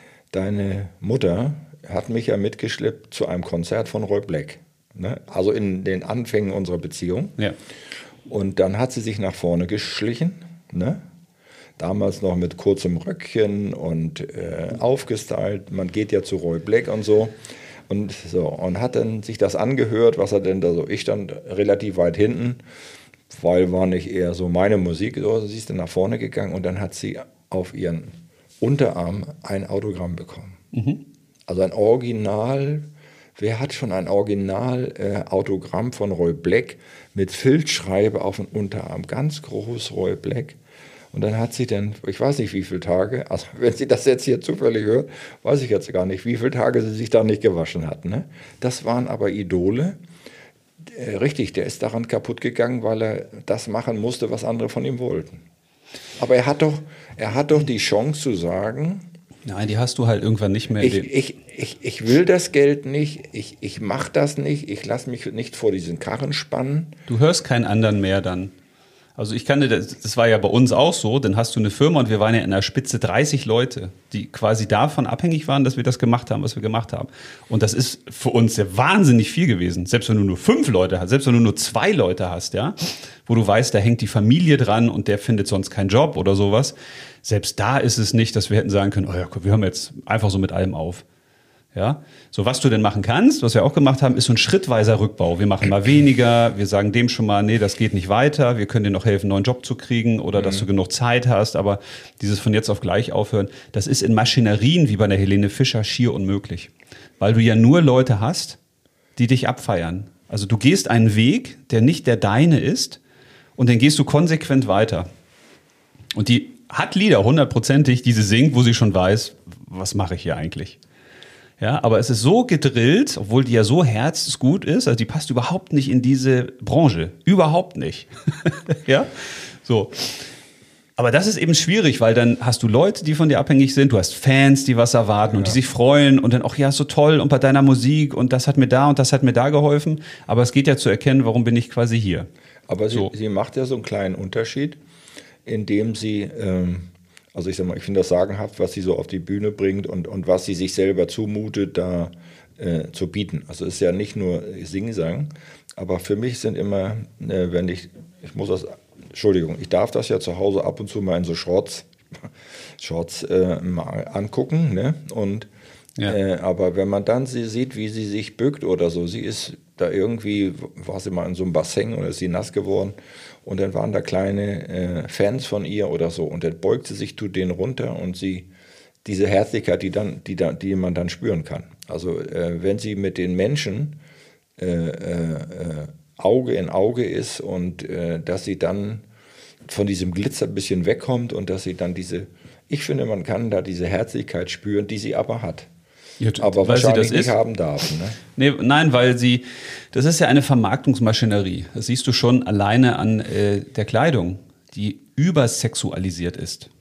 Deine Mutter hat mich ja mitgeschleppt zu einem Konzert von Roy Black. Ne? Also in den Anfängen unserer Beziehung. Ja. Und dann hat sie sich nach vorne geschlichen, ne? Damals noch mit kurzem Röckchen und äh, aufgestylt. Man geht ja zu Roy Black und so. Und so und hat dann sich das angehört, was er denn da so. Ich stand relativ weit hinten, weil war nicht eher so meine Musik. So, sie ist dann nach vorne gegangen und dann hat sie auf ihren Unterarm ein Autogramm bekommen. Mhm. Also ein Original. Wer hat schon ein Original-Autogramm äh, von Roy Black mit Filzschreibe auf dem Unterarm? Ganz groß Roy Black. Und dann hat sie dann, ich weiß nicht wie viele Tage, also wenn sie das jetzt hier zufällig hört, weiß ich jetzt gar nicht, wie viele Tage sie sich da nicht gewaschen hat. Ne? Das waren aber Idole. Äh, richtig, der ist daran kaputt gegangen, weil er das machen musste, was andere von ihm wollten. Aber er hat doch, er hat doch die Chance zu sagen, nein, die hast du halt irgendwann nicht mehr. Ich, ich, ich, ich will das Geld nicht, ich, ich mache das nicht, ich lasse mich nicht vor diesen Karren spannen. Du hörst keinen anderen mehr dann. Also ich kann dir, das, das war ja bei uns auch so, dann hast du eine Firma und wir waren ja in der Spitze dreißig Leute, die quasi davon abhängig waren, dass wir das gemacht haben, was wir gemacht haben. Und das ist für uns ja wahnsinnig viel gewesen. Selbst wenn du nur fünf Leute hast, selbst wenn du nur zwei Leute hast, ja, wo du weißt, da hängt die Familie dran und der findet sonst keinen Job oder sowas. Selbst da ist es nicht, dass wir hätten sagen können, oh ja, wir hören jetzt einfach so mit allem auf. Ja, so was du denn machen kannst, was wir auch gemacht haben, ist so ein schrittweiser Rückbau. Wir machen mal weniger, wir sagen dem schon mal, nee, das geht nicht weiter, wir können dir noch helfen, einen neuen Job zu kriegen oder mhm. dass du genug Zeit hast, aber dieses von jetzt auf gleich aufhören, das ist in Maschinerien wie bei der Helene Fischer schier unmöglich, weil du ja nur Leute hast, die dich abfeiern. Also du gehst einen Weg, der nicht der deine ist und dann gehst du konsequent weiter. Und die hat Lieder hundertprozentig, die sie singt, wo sie schon weiß, was mache ich hier eigentlich? Ja, aber es ist so gedrillt, obwohl die ja so herzensgut ist, also die passt überhaupt nicht in diese Branche. Überhaupt nicht. Ja, so. Aber das ist eben schwierig, weil dann hast du Leute, die von dir abhängig sind, du hast Fans, die was erwarten ja. und die sich freuen und dann auch, ja, ist so toll und bei deiner Musik und das hat mir da und das hat mir da geholfen. Aber es geht ja zu erkennen, warum bin ich quasi hier. Aber sie, so. sie macht ja so einen kleinen Unterschied, indem sie, ähm, also ich sag mal, ich finde das sagenhaft, was sie so auf die Bühne bringt und, und was sie sich selber zumutet, da äh, zu bieten. Also es ist ja nicht nur Singsang, aber für mich sind immer, äh, wenn ich, ich muss das, Entschuldigung, ich darf das ja zu Hause ab und zu mal in so Shorts, Shorts äh, mal angucken, ne? Und ja. äh, aber wenn man dann sie sieht, wie sie sich bückt oder so, sie ist da irgendwie, war sie mal in so einem Bassin oder ist sie nass geworden und dann waren da kleine äh, Fans von ihr oder so und dann beugt sie sich, tut denen runter und sie, diese Herzlichkeit, die, dann, die, da, die man dann spüren kann. Also äh, wenn sie mit den Menschen äh, äh, Auge in Auge ist und äh, dass sie dann von diesem Glitzer ein bisschen wegkommt und dass sie dann diese, ich finde, man kann da diese Herzlichkeit spüren, die sie aber hat. Ja, aber wahrscheinlich sie das nicht ist. haben darf. Ne? Nee, nein, weil sie, das ist ja eine Vermarktungsmaschinerie. Das siehst du schon alleine an äh, der Kleidung, die übersexualisiert ist.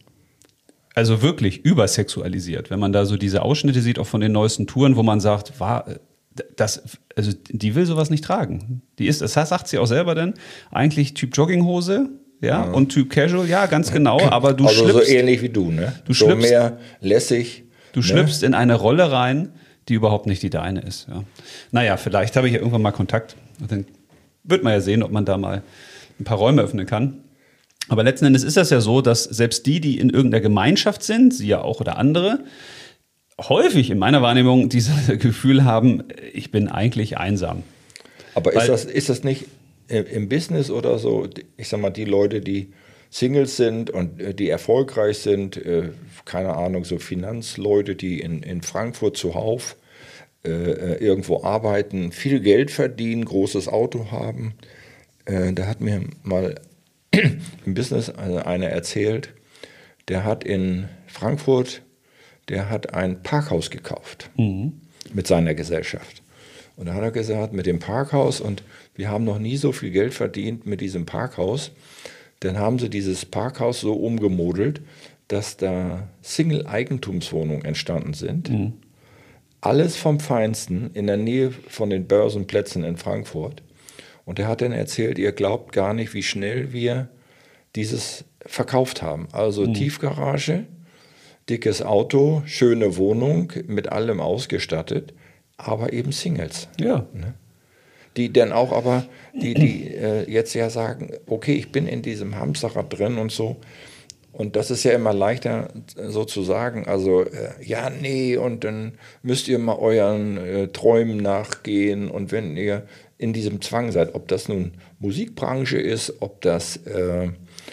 Also wirklich übersexualisiert. Wenn man da so diese Ausschnitte sieht, auch von den neuesten Touren, wo man sagt, war, das, also die will sowas nicht tragen. Die ist, das sagt sie auch selber denn, eigentlich Typ Jogginghose, ja, ja. und Typ Casual, ja, ganz genau, aber du also schlüpfst. So ähnlich wie du, ne? Du so schlüpfst, mehr lässig. Du schlüpfst ne? in eine Rolle rein, die überhaupt nicht die deine ist. Ja. Naja, vielleicht habe ich ja irgendwann mal Kontakt. Und dann wird man ja sehen, ob man da mal ein paar Räume öffnen kann. Aber letzten Endes ist das ja so, dass selbst die, die in irgendeiner Gemeinschaft sind, sie ja auch oder andere, häufig in meiner Wahrnehmung dieses Gefühl haben, ich bin eigentlich einsam. Aber ist das, ist das nicht im Business oder so, ich sag mal, die Leute, die Singles sind und die erfolgreich sind, äh, keine Ahnung, so Finanzleute, die in, in Frankfurt zuhauf äh, irgendwo arbeiten, viel Geld verdienen, großes Auto haben. Äh, da hat mir mal im Business einer erzählt, der hat in Frankfurt, der hat ein Parkhaus gekauft mhm. mit seiner Gesellschaft. Und da hat er gesagt, mit dem Parkhaus, und wir haben noch nie so viel Geld verdient mit diesem Parkhaus. Dann haben sie dieses Parkhaus so umgemodelt, dass da Single-Eigentumswohnungen entstanden sind. Mhm. Alles vom Feinsten in der Nähe von den Börsenplätzen in Frankfurt. Und er hat dann erzählt, ihr glaubt gar nicht, wie schnell wir dieses verkauft haben. Also mhm. Tiefgarage, dickes Auto, schöne Wohnung, mit allem ausgestattet, aber eben Singles. Ja. Ne? Die dann auch aber, die, die äh, jetzt ja sagen, okay, ich bin in diesem Hamsterrad drin und so. Und das ist ja immer leichter so zu sagen, also äh, ja, nee, und dann müsst ihr mal euren äh, Träumen nachgehen. Und wenn ihr in diesem Zwang seid, ob das nun Musikbranche ist, ob das äh,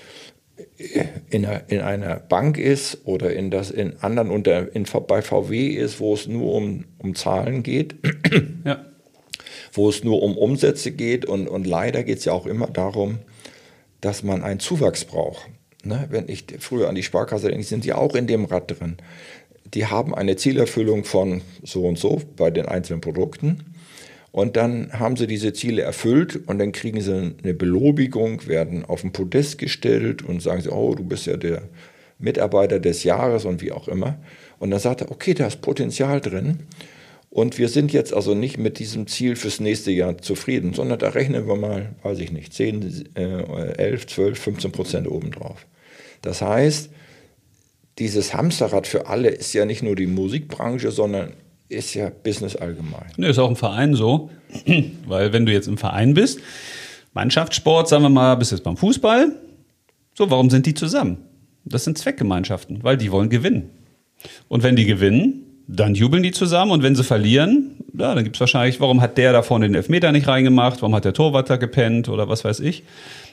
in, einer, in einer Bank ist oder in das in anderen unter in, bei V W ist, wo es nur um, um Zahlen geht. Ja. Wo es nur um Umsätze geht und, und leider geht es ja auch immer darum, dass man einen Zuwachs braucht. ne, wenn ich früher an die Sparkasse denke, sind die auch in dem Rad drin. Die haben eine Zielerfüllung von so und so bei den einzelnen Produkten. Und dann haben sie diese Ziele erfüllt und dann kriegen sie eine Belobigung, werden auf den Podest gestellt und sagen sie, oh, du bist ja der Mitarbeiter des Jahres und wie auch immer. Und dann sagt er, okay, da ist Potenzial drin. Und wir sind jetzt also nicht mit diesem Ziel fürs nächste Jahr zufrieden, sondern da rechnen wir mal, weiß ich nicht, zehn, elf, zwölf, fünfzehn Prozent obendrauf. Das heißt, dieses Hamsterrad für alle ist ja nicht nur die Musikbranche, sondern ist ja Business allgemein. Ne, ist auch im Verein so, weil wenn du jetzt im Verein bist, Mannschaftssport, sagen wir mal, bist jetzt beim Fußball, so, warum sind die zusammen? Das sind Zweckgemeinschaften, weil die wollen gewinnen. Und wenn die gewinnen, dann jubeln die zusammen und wenn sie verlieren, ja, dann gibt es wahrscheinlich, warum hat der da vorne den Elfmeter nicht reingemacht, warum hat der Torwart da gepennt oder was weiß ich.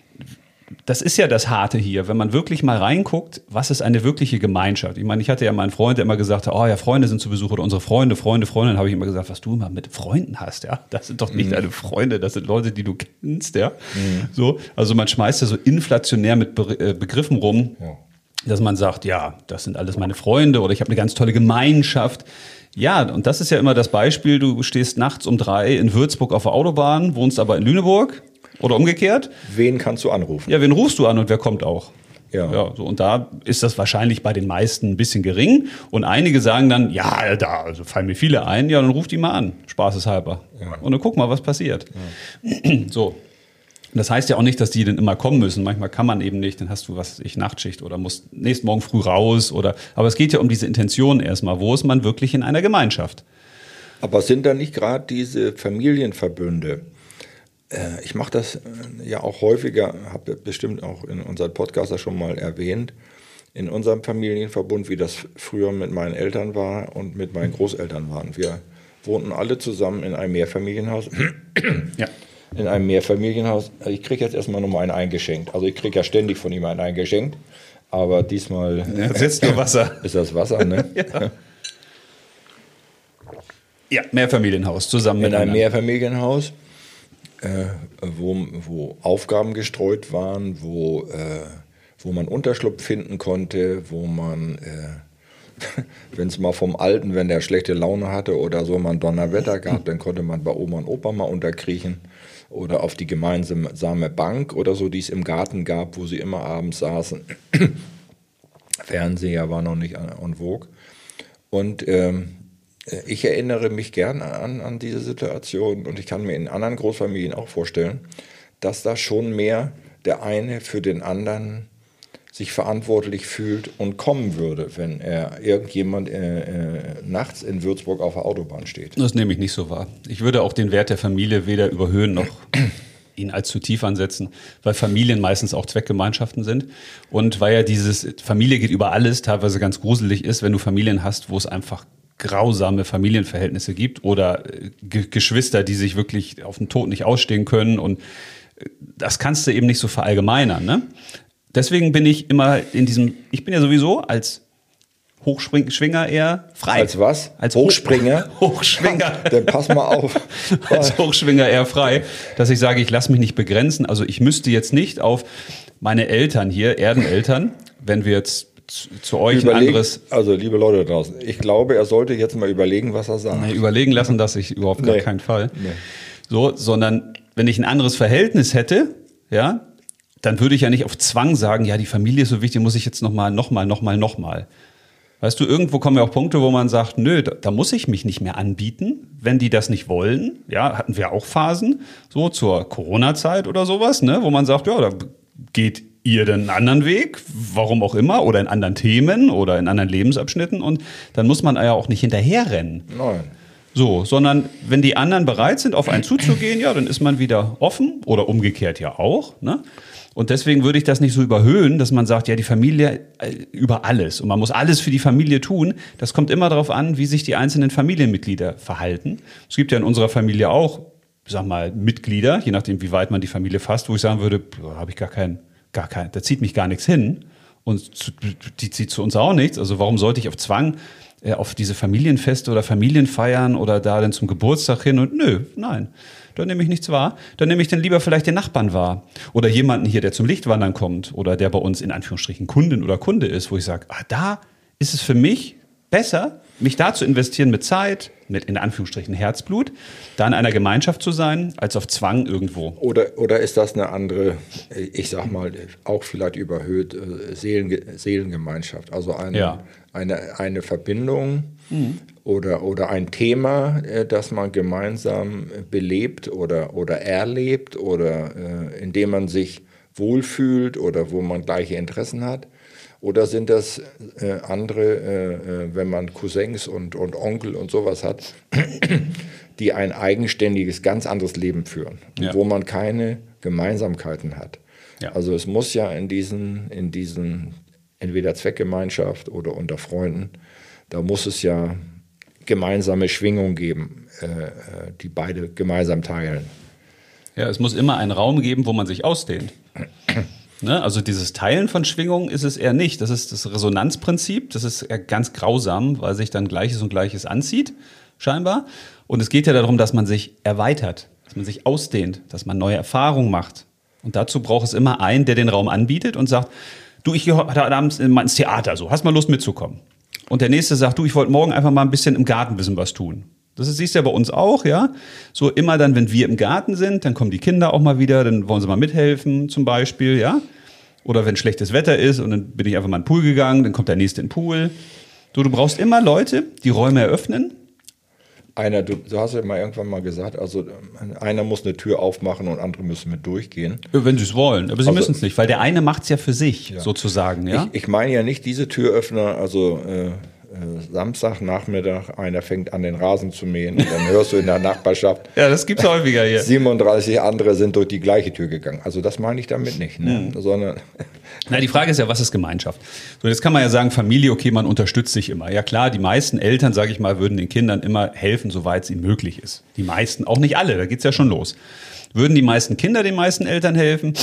Das ist ja das Harte hier, wenn man wirklich mal reinguckt, was ist eine wirkliche Gemeinschaft? Ich meine, ich hatte ja meinen Freund, der immer gesagt hat, oh ja, Freunde sind zu Besuch oder unsere Freunde, Freunde, Freundinnen, habe ich immer gesagt, was du immer mit Freunden hast, ja, das sind doch nicht mhm. deine Freunde, das sind Leute, die du kennst, ja. Mhm. So, also man schmeißt ja so inflationär mit Be- äh, Begriffen rum, ja. Dass man sagt, ja, das sind alles meine Freunde oder ich habe eine ganz tolle Gemeinschaft. Ja, und das ist ja immer das Beispiel, du stehst nachts um drei in Würzburg auf der Autobahn, wohnst aber in Lüneburg. Oder umgekehrt. Wen kannst du anrufen? Ja, wen rufst du an und wer kommt auch? Ja. Ja, so, und da ist das wahrscheinlich bei den meisten ein bisschen gering. Und einige sagen dann, ja, da also fallen mir viele ein, ja, dann ruf die mal an, spaßeshalber. Ja. Und dann guck mal, was passiert. Ja. So. Das heißt ja auch nicht, dass die dann immer kommen müssen. Manchmal kann man eben nicht, dann hast du, was weiß ich, Nachtschicht oder musst nächsten Morgen früh raus. Oder, aber es geht ja um diese Intention erstmal. Wo ist man wirklich in einer Gemeinschaft? Aber sind da nicht gerade diese Familienverbünde? Ich mache das ja auch häufiger, habe bestimmt auch in unserem Podcast schon mal erwähnt, in unserem Familienverbund, wie das früher mit meinen Eltern war und mit meinen Großeltern waren. Wir wohnten alle zusammen in einem Mehrfamilienhaus. Ja. In einem Mehrfamilienhaus. Ich kriege jetzt erstmal nochmal einen eingeschenkt. Also ich kriege ja ständig von ihm einen eingeschenkt, aber diesmal ja, ist nur Wasser. Ist das Wasser, ne? Ja. Ja, Mehrfamilienhaus, zusammen in einem Mehrfamilienhaus. Äh, wo, wo Aufgaben gestreut waren, wo, äh, wo man Unterschlupf finden konnte, wo man, äh, wenn es mal vom Alten, wenn der schlechte Laune hatte oder so, mal Donnerwetter gab, dann konnte man bei Oma und Opa mal unterkriechen oder auf die gemeinsame Bank oder so, die es im Garten gab, wo sie immer abends saßen. Fernseher war noch nicht en vogue. Und ähm, ich erinnere mich gern an, an diese Situation und ich kann mir in anderen Großfamilien auch vorstellen, dass da schon mehr der eine für den anderen sich verantwortlich fühlt und kommen würde, wenn er irgendjemand äh, äh, nachts in Würzburg auf der Autobahn steht. Das nehme ich nicht so wahr. Ich würde auch den Wert der Familie weder überhöhen noch ihn allzu tief ansetzen, weil Familien meistens auch Zweckgemeinschaften sind und weil ja dieses Familie geht über alles teilweise ganz gruselig ist, wenn du Familien hast, wo es einfach grausame Familienverhältnisse gibt oder Ge- Geschwister, die sich wirklich auf den Tod nicht ausstehen können und das kannst du eben nicht so verallgemeinern, ne? Deswegen bin ich immer in diesem, ich bin ja sowieso als Hochschwinger eher frei. Als was? Als Hochspringer? Hochschwinger. Dann pass mal auf. Als Hochschwinger eher frei, dass ich sage, ich lasse mich nicht begrenzen. Also ich müsste jetzt nicht auf meine Eltern hier, Erdeneltern, wenn wir jetzt zu, zu euch Überleg, ein anderes... Also liebe Leute da draußen, ich glaube, er sollte jetzt mal überlegen, was er sagt. Nee, überlegen lassen das ich überhaupt gar nee. keinen Fall. Nee. So, sondern wenn ich ein anderes Verhältnis hätte, ja, dann würde ich ja nicht auf Zwang sagen, ja, die Familie ist so wichtig, muss ich jetzt nochmal, nochmal, nochmal, nochmal. Weißt du, irgendwo kommen ja auch Punkte, wo man sagt, nö, da, da muss ich mich nicht mehr anbieten, wenn die das nicht wollen. Ja, hatten wir auch Phasen, so zur Corona-Zeit oder sowas, ne, wo man sagt, ja, da geht ihr den anderen Weg, warum auch immer, oder in anderen Themen oder in anderen Lebensabschnitten und dann muss man ja auch nicht hinterherrennen. Nein. So, sondern wenn die anderen bereit sind, auf einen zuzugehen, ja, dann ist man wieder offen oder umgekehrt ja auch, ne? Und deswegen würde ich das nicht so überhöhen, dass man sagt, ja, die Familie über alles und man muss alles für die Familie tun. Das kommt immer darauf an, wie sich die einzelnen Familienmitglieder verhalten. Es gibt ja in unserer Familie auch, sag mal, Mitglieder, je nachdem, wie weit man die Familie fasst, wo ich sagen würde, habe ich gar keinen, gar kein, da zieht mich gar nichts hin. Und zu, die zieht zu uns auch nichts. Also warum sollte ich auf Zwang äh, auf diese Familienfeste oder Familienfeiern oder da dann zum Geburtstag hin und nö, nein. Dann nehme ich nichts wahr. Dann nehme ich dann lieber vielleicht den Nachbarn wahr. Oder jemanden hier, der zum Lichtwandern kommt oder der bei uns in Anführungsstrichen Kundin oder Kunde ist, wo ich sage, ah, da ist es für mich besser, mich da zu investieren mit Zeit, mit in Anführungsstrichen Herzblut, da in einer Gemeinschaft zu sein, als auf Zwang irgendwo. Oder, oder ist das eine andere, ich sag mal, auch vielleicht überhöht, äh, Seelen, Seelengemeinschaft? Also eine, Ja. eine, eine Verbindung Mhm. oder, oder ein Thema, äh, das man gemeinsam belebt oder, oder erlebt oder äh, in dem man sich wohlfühlt oder wo man gleiche Interessen hat? Oder sind das äh, andere, äh, äh, wenn man Cousins und, und Onkel und sowas hat, die ein eigenständiges, ganz anderes Leben führen, Ja. wo man keine Gemeinsamkeiten hat? Ja. Also es muss ja in diesen, in diesen entweder Zweckgemeinschaft oder unter Freunden, da muss es ja gemeinsame Schwingungen geben, äh, die beide gemeinsam teilen. Ja, es muss immer einen Raum geben, wo man sich ausdehnt. Ne? Also dieses Teilen von Schwingungen ist es eher nicht. Das ist das Resonanzprinzip. Das ist eher ganz grausam, weil sich dann Gleiches und Gleiches anzieht, scheinbar. Und es geht ja darum, dass man sich erweitert, dass man sich ausdehnt, dass man neue Erfahrungen macht. Und dazu braucht es immer einen, der den Raum anbietet und sagt, du, ich gehe heute Abend ins Theater, so, hast mal Lust mitzukommen? Und der Nächste sagt, du, ich wollte morgen einfach mal ein bisschen im Garten ein bisschen was tun. Das ist, siehst du ja bei uns auch, ja. So immer dann, wenn wir im Garten sind, dann kommen die Kinder auch mal wieder, dann wollen sie mal mithelfen zum Beispiel, ja. Oder wenn schlechtes Wetter ist und dann bin ich einfach mal in den Pool gegangen, dann kommt der Nächste in den Pool. So, du brauchst immer Leute, die Räume eröffnen. Einer, du, du hast ja mal irgendwann mal gesagt, also einer muss eine Tür aufmachen und andere müssen mit durchgehen. Wenn sie es wollen, aber sie Also- müssen es nicht, weil der eine macht es ja für sich, Ja. sozusagen, ja. Ich, ich meine ja nicht diese Türöffner, also äh, äh, Samstagnachmittag, einer fängt an den Rasen zu mähen und dann hörst du in der Nachbarschaft, Ja, das gibt's häufiger hier. siebenunddreißig andere sind durch die gleiche Tür gegangen. Also das meine ich damit nicht, ne? Sondern Na, die Frage ist ja, was ist Gemeinschaft? So, jetzt kann man ja sagen, Familie, okay, man unterstützt sich immer. Ja klar, die meisten Eltern, sage ich mal, würden den Kindern immer helfen, soweit es ihnen möglich ist. Die meisten, auch nicht alle, da geht's ja schon los. Würden die meisten Kinder den meisten Eltern helfen?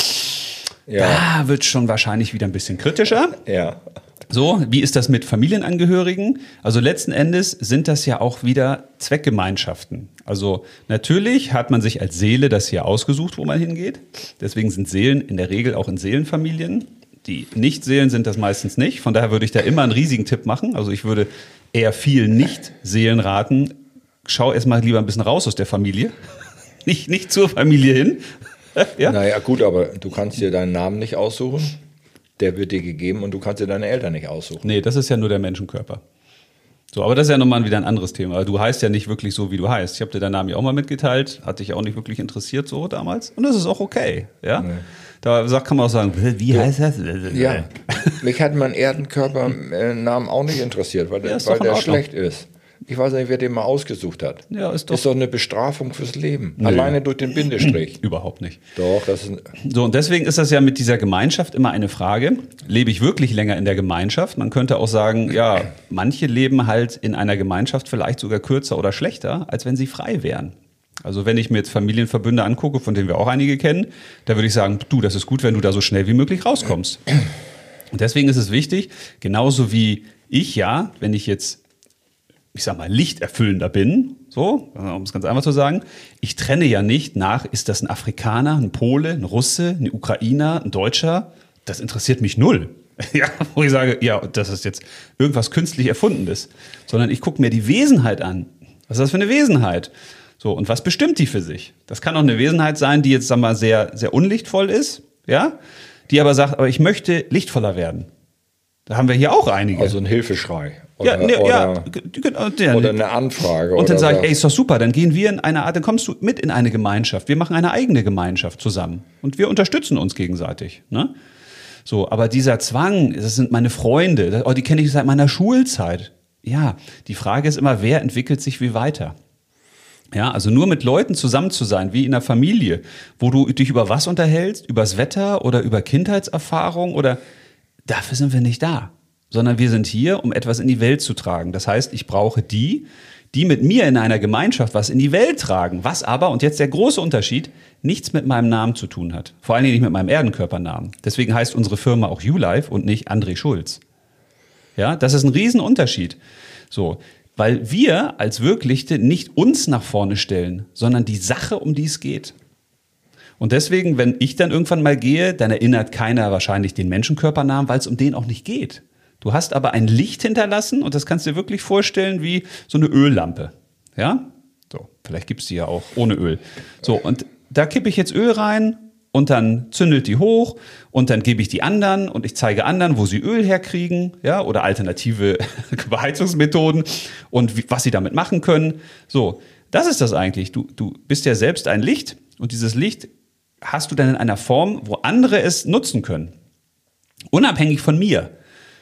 ja, Da wird schon wahrscheinlich wieder ein bisschen kritischer. ja. So, wie ist das mit Familienangehörigen? Also letzten Endes sind das ja auch wieder Zweckgemeinschaften. Also natürlich hat man sich als Seele das hier ausgesucht, wo man hingeht. Deswegen sind Seelen in der Regel auch in Seelenfamilien. Die Nicht-Seelen sind das meistens nicht. Von daher würde ich da immer einen riesigen Tipp machen. Also ich würde eher viel Nicht-Seelen raten. Schau erstmal lieber ein bisschen raus aus der Familie. Nicht, nicht zur Familie hin. Ja? Naja, gut, aber du kannst dir deinen Namen nicht aussuchen. Der wird dir gegeben und du kannst dir deine Eltern nicht aussuchen. Nee, das ist ja nur der Menschenkörper. So, aber das ist ja nochmal wieder ein anderes Thema. Du heißt ja nicht wirklich so, wie du heißt. Ich habe dir deinen Namen ja auch mal mitgeteilt, hat dich ja auch nicht wirklich interessiert so damals. Und das ist auch okay, ja. Nee. Da sagt, kann man auch sagen, wie heißt das? Ja, mich hat mein Erdenkörper-Namen auch nicht interessiert, weil der, Ja, weil der schlecht ist. Ich weiß nicht, wer den mal ausgesucht hat. Ja, ist doch, ist doch eine Bestrafung fürs Leben. Nö. Alleine durch den Bindestrich. Überhaupt nicht. Doch, das ist. So, und deswegen ist das ja mit dieser Gemeinschaft immer eine Frage. Lebe ich wirklich länger in der Gemeinschaft? Man könnte auch sagen, ja, manche leben halt in einer Gemeinschaft vielleicht sogar kürzer oder schlechter, als wenn sie frei wären. Also wenn ich mir jetzt Familienverbünde angucke, von denen wir auch einige kennen, da würde ich sagen, du, das ist gut, wenn du da so schnell wie möglich rauskommst. Und deswegen ist es wichtig, genauso wie ich ja, wenn ich jetzt ich sag mal, lichterfüllender bin, so, um es ganz einfach zu sagen. Ich trenne ja nicht nach, ist das ein Afrikaner, ein Pole, ein Russe, ein Ukrainer, ein Deutscher? Das interessiert mich null. Ja, wo ich sage, ja, das ist jetzt irgendwas künstlich Erfundenes. Sondern ich gucke mir die Wesenheit an. Was ist das für eine Wesenheit? So, und was bestimmt die für sich? Das kann auch eine Wesenheit sein, die jetzt, sagen wir mal, sehr, sehr unlichtvoll ist, ja, die aber sagt, aber ich möchte lichtvoller werden. Da haben wir hier auch einige. Also ein Hilfeschrei. Oder, ja, ne, oder, ja, genau, ja, oder eine Anfrage. Und dann oder sage ich, was. ey, ist doch super, dann gehen wir in eine Art, dann kommst du mit in eine Gemeinschaft. Wir machen eine eigene Gemeinschaft zusammen. Und wir unterstützen uns gegenseitig. Ne? So, aber dieser Zwang, das sind meine Freunde, oh, die kenne ich seit meiner Schulzeit. Ja, die Frage ist immer, wer entwickelt sich wie weiter? Ja, also nur mit Leuten zusammen zu sein, wie in einer Familie, wo du dich über was unterhältst, übers Wetter oder über Kindheitserfahrung oder dafür sind wir nicht da. Sondern wir sind hier, um etwas in die Welt zu tragen. Das heißt, ich brauche die, die mit mir in einer Gemeinschaft was in die Welt tragen, was aber, und jetzt der große Unterschied, nichts mit meinem Namen zu tun hat. Vor allen Dingen nicht mit meinem Erdenkörpernamen. Deswegen heißt unsere Firma auch YouLife und nicht André Schulz. Ja, das ist ein Riesenunterschied. So, weil wir als Wirklichte nicht uns nach vorne stellen, sondern die Sache, um die es geht. Und deswegen, wenn ich dann irgendwann mal gehe, dann erinnert keiner wahrscheinlich den Menschenkörpernamen, weil es um den auch nicht geht. Du hast aber ein Licht hinterlassen und das kannst du dir wirklich vorstellen wie so eine Öllampe. Ja? So, vielleicht gibt's die ja auch ohne Öl. So, und da kippe ich jetzt Öl rein und dann zündelt die hoch und dann gebe ich die anderen und ich zeige anderen, wo sie Öl herkriegen, ja, oder alternative Beheizungsmethoden und wie, was sie damit machen können. So, das ist das eigentlich. Du, du bist ja selbst ein Licht und dieses Licht hast du dann in einer Form, wo andere es nutzen können. Unabhängig von mir.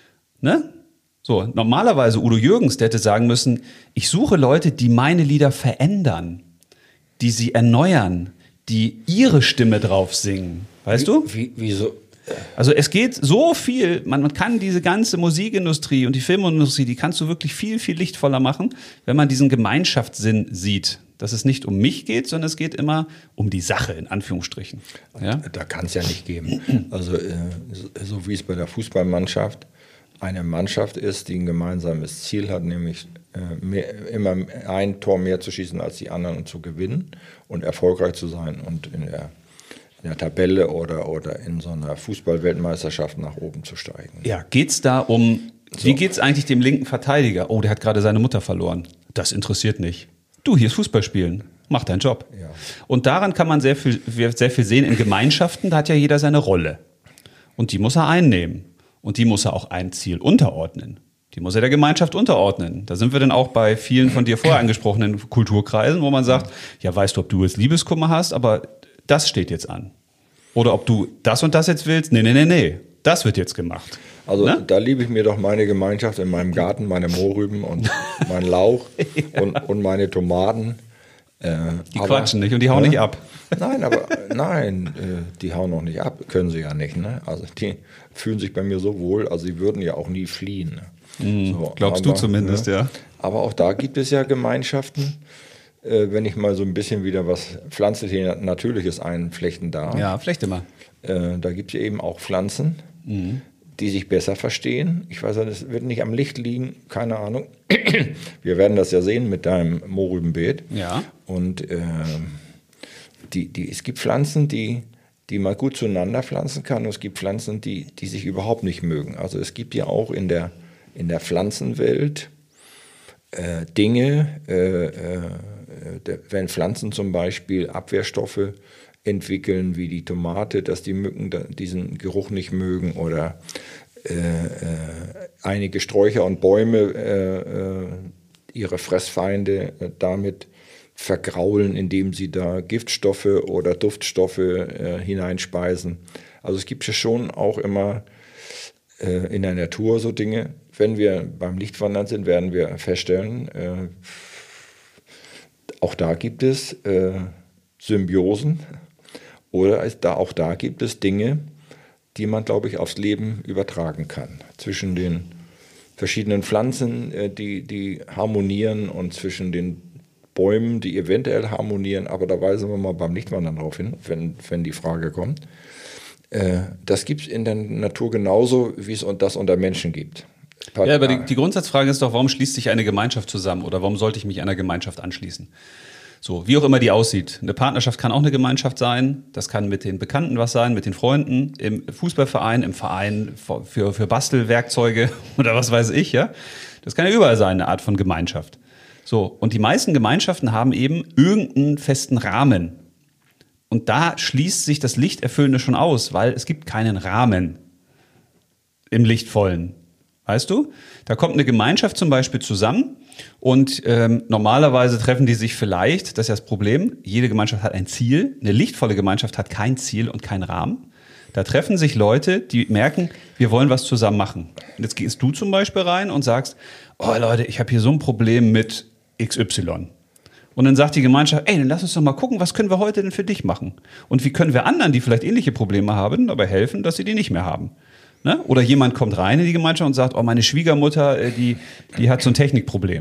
Ne? So, normalerweise Udo Jürgens, der hätte sagen müssen, ich suche Leute, die meine Lieder verändern, die sie erneuern, die ihre Stimme drauf singen. Weißt wie, du? Wie, wieso? Also es geht so viel, man, man kann diese ganze Musikindustrie und die Filmindustrie, die kannst du wirklich viel, viel lichtvoller machen, wenn man diesen Gemeinschaftssinn sieht. Dass es nicht um mich geht, sondern es geht immer um die Sache, in Anführungsstrichen. Ja? Da kann es ja nicht geben. Also äh, so, so wie es bei der Fußballmannschaft eine Mannschaft ist, die ein gemeinsames Ziel hat, nämlich äh, mehr, immer ein Tor mehr zu schießen als die anderen und zu gewinnen und erfolgreich zu sein und in der, in der Tabelle oder, oder in so einer Fußball-Weltmeisterschaft nach oben zu steigen. Ja, geht's da um, so. Wie geht's eigentlich dem linken Verteidiger? Oh, der hat gerade seine Mutter verloren. Das interessiert nicht. Du, hier ist Fußball spielen. Mach deinen Job. Ja. Und daran kann man sehr viel, sehr viel sehen in Gemeinschaften. Da hat ja jeder seine Rolle. Und die muss er einnehmen. Und die muss er auch ein Ziel unterordnen. Die muss er der Gemeinschaft unterordnen. Da sind wir dann auch bei vielen von dir vorher angesprochenen Kulturkreisen, wo man sagt, ja, weißt du, ob du jetzt Liebeskummer hast, aber das steht jetzt an. Oder ob du das und das jetzt willst. Nee, nee, nee, nee. Das wird jetzt gemacht. Also ne? Da liebe ich mir doch meine Gemeinschaft in meinem Garten, meine Mohrrüben und mein Lauch ja. und, und meine Tomaten. Äh, die aber, quatschen nicht und die hauen ne? nicht ab. Nein, aber nein, äh, die hauen noch nicht ab, können sie ja nicht. Ne? Also die fühlen sich bei mir so wohl, also sie würden ja auch nie fliehen. Ne? Mhm, so, glaubst aber, du zumindest, ne? Ja. Aber auch da gibt es ja Gemeinschaften. Äh, wenn ich mal so ein bisschen wieder was Pflanzliches, Natürliches einflechten darf. Ja, flechte mal. Äh, da gibt es ja eben auch Pflanzen, mhm. die sich besser verstehen. Ich weiß, das wird nicht am Licht liegen, keine Ahnung. Wir werden das ja sehen mit deinem Mohrrübenbeet. Ja. Und äh, die, die, es gibt Pflanzen, die, die man gut zueinander pflanzen kann. Und es gibt Pflanzen, die, die sich überhaupt nicht mögen. Also es gibt ja auch in der, in der Pflanzenwelt äh, Dinge, äh, äh, der, wenn Pflanzen zum Beispiel Abwehrstoffe entwickeln, wie die Tomate, dass die Mücken diesen Geruch nicht mögen oder äh, äh, einige Sträucher und Bäume äh, äh, ihre Fressfeinde äh, damit vergraulen, indem sie da Giftstoffe oder Duftstoffe äh, hineinspeisen. Also es gibt ja schon auch immer äh, in der Natur so Dinge. Wenn wir beim Lichtwandern sind, werden wir feststellen, äh, auch da gibt es äh, Symbiosen. Oder es da, auch da gibt es Dinge, die man, glaube ich, aufs Leben übertragen kann. Zwischen den verschiedenen Pflanzen, die, die harmonieren und zwischen den Bäumen, die eventuell harmonieren. Aber da weisen wir mal beim Lichtwandern darauf hin, wenn, wenn die Frage kommt. Das gibt es in der Natur genauso, wie es das unter Menschen gibt. Ja, aber die, die Grundsatzfrage ist doch, warum schließt sich eine Gemeinschaft zusammen oder warum sollte ich mich einer Gemeinschaft anschließen? So, wie auch immer die aussieht. Eine Partnerschaft kann auch eine Gemeinschaft sein. Das kann mit den Bekannten was sein, mit den Freunden, im Fußballverein, im Verein für, für Bastelwerkzeuge oder was weiß ich, ja. Das kann ja überall sein, eine Art von Gemeinschaft. So, und die meisten Gemeinschaften haben eben irgendeinen festen Rahmen. Und da schließt sich das Lichterfüllende schon aus, weil es gibt keinen Rahmen im Lichtvollen. Weißt du? Da kommt eine Gemeinschaft zum Beispiel zusammen und ähm, normalerweise treffen die sich vielleicht, das ist ja das Problem, jede Gemeinschaft hat ein Ziel, eine lichtvolle Gemeinschaft hat kein Ziel und keinen Rahmen. Da treffen sich Leute, die merken, wir wollen was zusammen machen. Und jetzt gehst du zum Beispiel rein und sagst, oh Leute, ich habe hier so ein Problem mit X Y. Und dann sagt die Gemeinschaft, ey, dann lass uns doch mal gucken, was können wir heute denn für dich machen? Und wie können wir anderen, die vielleicht ähnliche Probleme haben, dabei helfen, dass sie die nicht mehr haben? Ne? Oder jemand kommt rein in die Gemeinschaft und sagt, oh, meine Schwiegermutter, die, die hat so ein Technikproblem.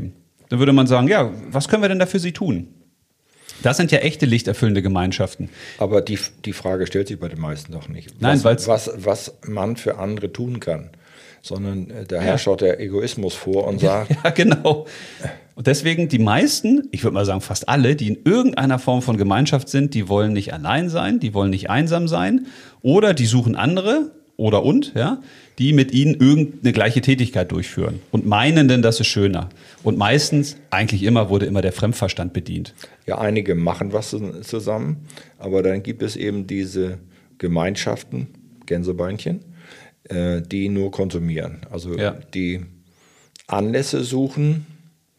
Dann würde man sagen, ja, was können wir denn da für sie tun? Das sind ja echte lichterfüllende Gemeinschaften. Aber die, die Frage stellt sich bei den meisten doch nicht. Nein, was, was, was man für andere tun kann. Sondern äh, da herrscht Ja. auch der Egoismus vor und sagt, Ja, genau. Und deswegen die meisten, ich würde mal sagen fast alle, die in irgendeiner Form von Gemeinschaft sind, die wollen nicht allein sein, die wollen nicht einsam sein oder die suchen andere oder und, ja, die mit ihnen irgendeine gleiche Tätigkeit durchführen und meinen denn, das ist schöner. Und meistens, eigentlich immer, wurde immer der Fremdverstand bedient. ja, einige machen was zusammen, aber dann gibt es eben diese Gemeinschaften, Gänsebeinchen, äh, die nur konsumieren. Also Ja. die Anlässe suchen,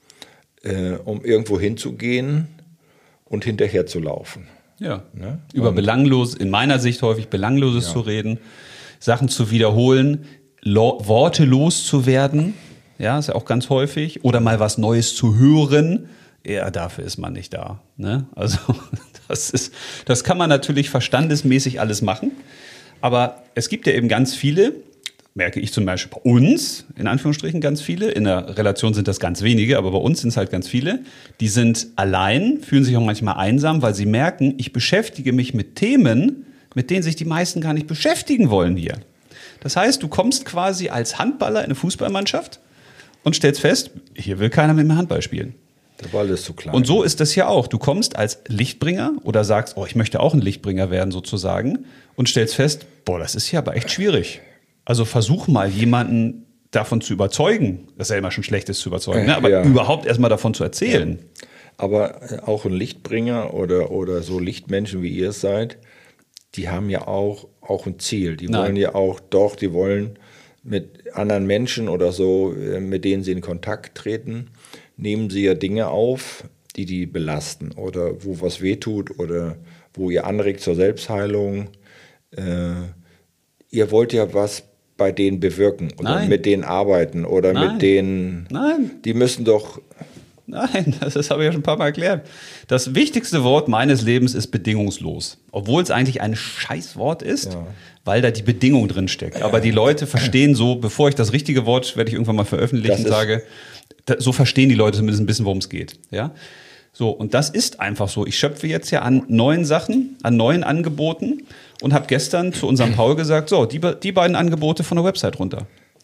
äh, um irgendwo hinzugehen und hinterher zu laufen. Ja. Ne? Über Und- belanglos, in meiner Sicht häufig Belangloses Ja. zu reden, Sachen zu wiederholen, lo- Worte loszuwerden, ja, ist ja auch ganz häufig, oder mal was Neues zu hören, ja, dafür ist man nicht da. Ne? Also das ist, das kann man natürlich verstandesmäßig alles machen, aber es gibt ja eben ganz viele, merke ich zum Beispiel bei uns, in Anführungsstrichen ganz viele, in der Relation sind das ganz wenige, aber bei uns sind es halt ganz viele, die sind allein, fühlen sich auch manchmal einsam, weil sie merken, ich beschäftige mich mit Themen, mit denen sich die meisten gar nicht beschäftigen wollen hier. Das heißt, du kommst quasi als Handballer in eine Fußballmannschaft und stellst fest, hier will keiner mit mir Handball spielen. Der Ball ist zu klein. Und so ist das ja auch. Du kommst als Lichtbringer oder sagst, oh, ich möchte auch ein Lichtbringer werden sozusagen und stellst fest, boah, das ist hier aber echt schwierig. Also versuch mal jemanden davon zu überzeugen, das ist ja immer schon schlecht ist zu überzeugen, ne? Aber Ja. überhaupt erstmal davon zu erzählen. Aber äh, auch ein Lichtbringer oder, oder so Lichtmenschen, wie ihr es seid, die haben ja auch, auch ein Ziel. Die Nein. wollen ja auch, doch, die wollen mit anderen Menschen oder so, äh, mit denen sie in Kontakt treten, nehmen sie ja Dinge auf, die die belasten oder wo was wehtut oder wo ihr anregt zur Selbstheilung. Äh, ihr wollt ja was bei denen bewirken oder Nein. mit denen arbeiten oder Nein. mit denen, Nein. die müssen doch, Nein, das, das habe ich ja schon ein paar Mal erklärt. Das wichtigste Wort meines Lebens ist bedingungslos. Obwohl es eigentlich ein Scheißwort ist, Ja. weil da die Bedingung drin steckt. Aber die Leute verstehen so, bevor ich das richtige Wort, werde ich irgendwann mal veröffentlichen, Das ist- sage, da, so verstehen die Leute zumindest ein bisschen, worum es geht. Ja? So, und das ist einfach so. Ich schöpfe jetzt ja an neuen Sachen, an neuen Angeboten und habe gestern zu unserem Paul gesagt, so, die, be- die beiden Angebote von der Website runter.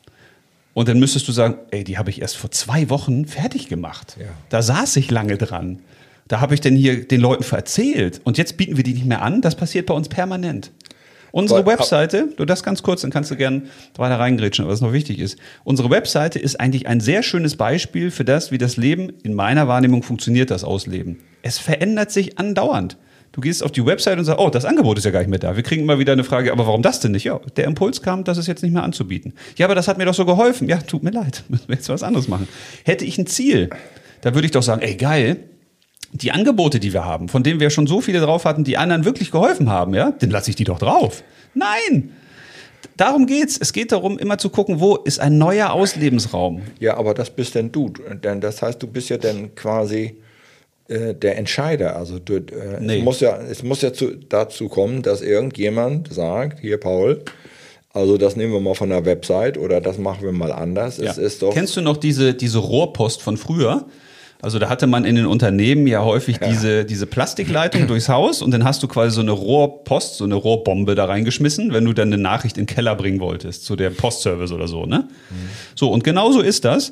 Und dann müsstest du sagen, ey, die habe ich erst vor zwei Wochen fertig gemacht. Ja. Da saß ich lange dran. Da habe ich denn hier den Leuten erzählt. Und jetzt bieten wir die nicht mehr an. Das passiert bei uns permanent. Unsere Aber- Webseite, du das ganz kurz, dann kannst du gerne weiter reingrätschen, was noch wichtig ist. Unsere Webseite ist eigentlich ein sehr schönes Beispiel für das, wie das Leben in meiner Wahrnehmung funktioniert, das Ausleben. Es verändert sich andauernd. Du gehst auf die Website und sagst, oh, das Angebot ist ja gar nicht mehr da. Wir kriegen immer wieder eine Frage, aber warum das denn nicht? Ja, der Impuls kam, das ist jetzt nicht mehr anzubieten. Ja, aber das hat mir doch so geholfen. Ja, tut mir leid, müssen wir jetzt was anderes machen. Hätte ich ein Ziel, da würde ich doch sagen, ey, geil, die Angebote, die wir haben, von denen wir schon so viele drauf hatten, die anderen wirklich geholfen haben, ja, dann lasse ich die doch drauf. Nein! Darum geht's. Es geht darum, immer zu gucken, wo ist ein neuer Auslebensraum. ja, aber das bist denn du. Denn das heißt, du bist ja dann quasi äh, der Entscheider. Also du, äh, Nee. es muss ja, es muss ja zu, dazu kommen, dass irgendjemand sagt, hier Paul, also das nehmen wir mal von der Website oder das machen wir mal anders. Es ist doch, Kennst du noch diese, diese Rohrpost von früher? Also da hatte man in den Unternehmen ja häufig diese, diese Plastikleitung durchs Haus und dann hast du quasi so eine Rohrpost, so eine Rohrbombe da reingeschmissen, wenn du dann eine Nachricht in den Keller bringen wolltest, zu der Postservice oder so, ne? So, und genauso ist das.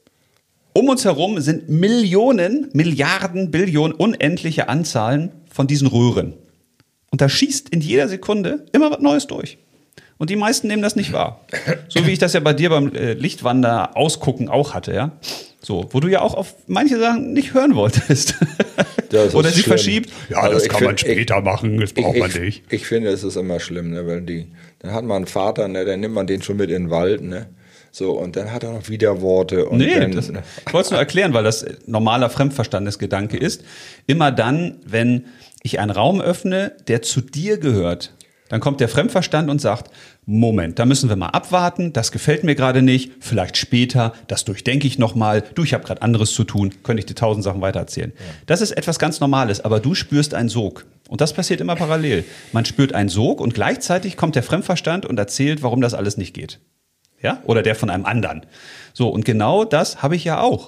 Um uns herum sind Millionen, Milliarden, Billionen, unendliche Anzahlen von diesen Röhren. Und da schießt in jeder Sekunde immer was Neues durch. Und die meisten nehmen das nicht wahr. So wie ich das ja bei dir beim äh, Lichtwander ausgucken auch hatte, ja. So, wo du ja auch auf manche Sachen nicht hören wolltest. Das ist Oder sie schlimm. verschiebt. Ja, Also das ich kann man find- später machen, das braucht ich, man ich, nicht. Ich finde, es ist immer schlimm, ne, weil die, dann hat man einen Vater, ne, dann nimmt man den schon mit in den Wald, ne. So, und dann hat er noch Widerworte. Und Nee, dann, das, ich wollte es nur erklären, weil das normaler Fremdverstandesgedanke ist. Immer dann, wenn ich einen Raum öffne, der zu dir gehört, dann kommt der Fremdverstand und sagt, Moment, da müssen wir mal abwarten, das gefällt mir gerade nicht, vielleicht später, das durchdenke ich nochmal, du, ich habe gerade anderes zu tun, könnte ich dir tausend Sachen weitererzählen. Ja. Das ist etwas ganz Normales, aber du spürst einen Sog. Und das passiert immer parallel. Man spürt einen Sog und gleichzeitig kommt der Fremdverstand und erzählt, warum das alles nicht geht. Ja? Oder der von einem anderen. So, und genau das habe ich ja auch.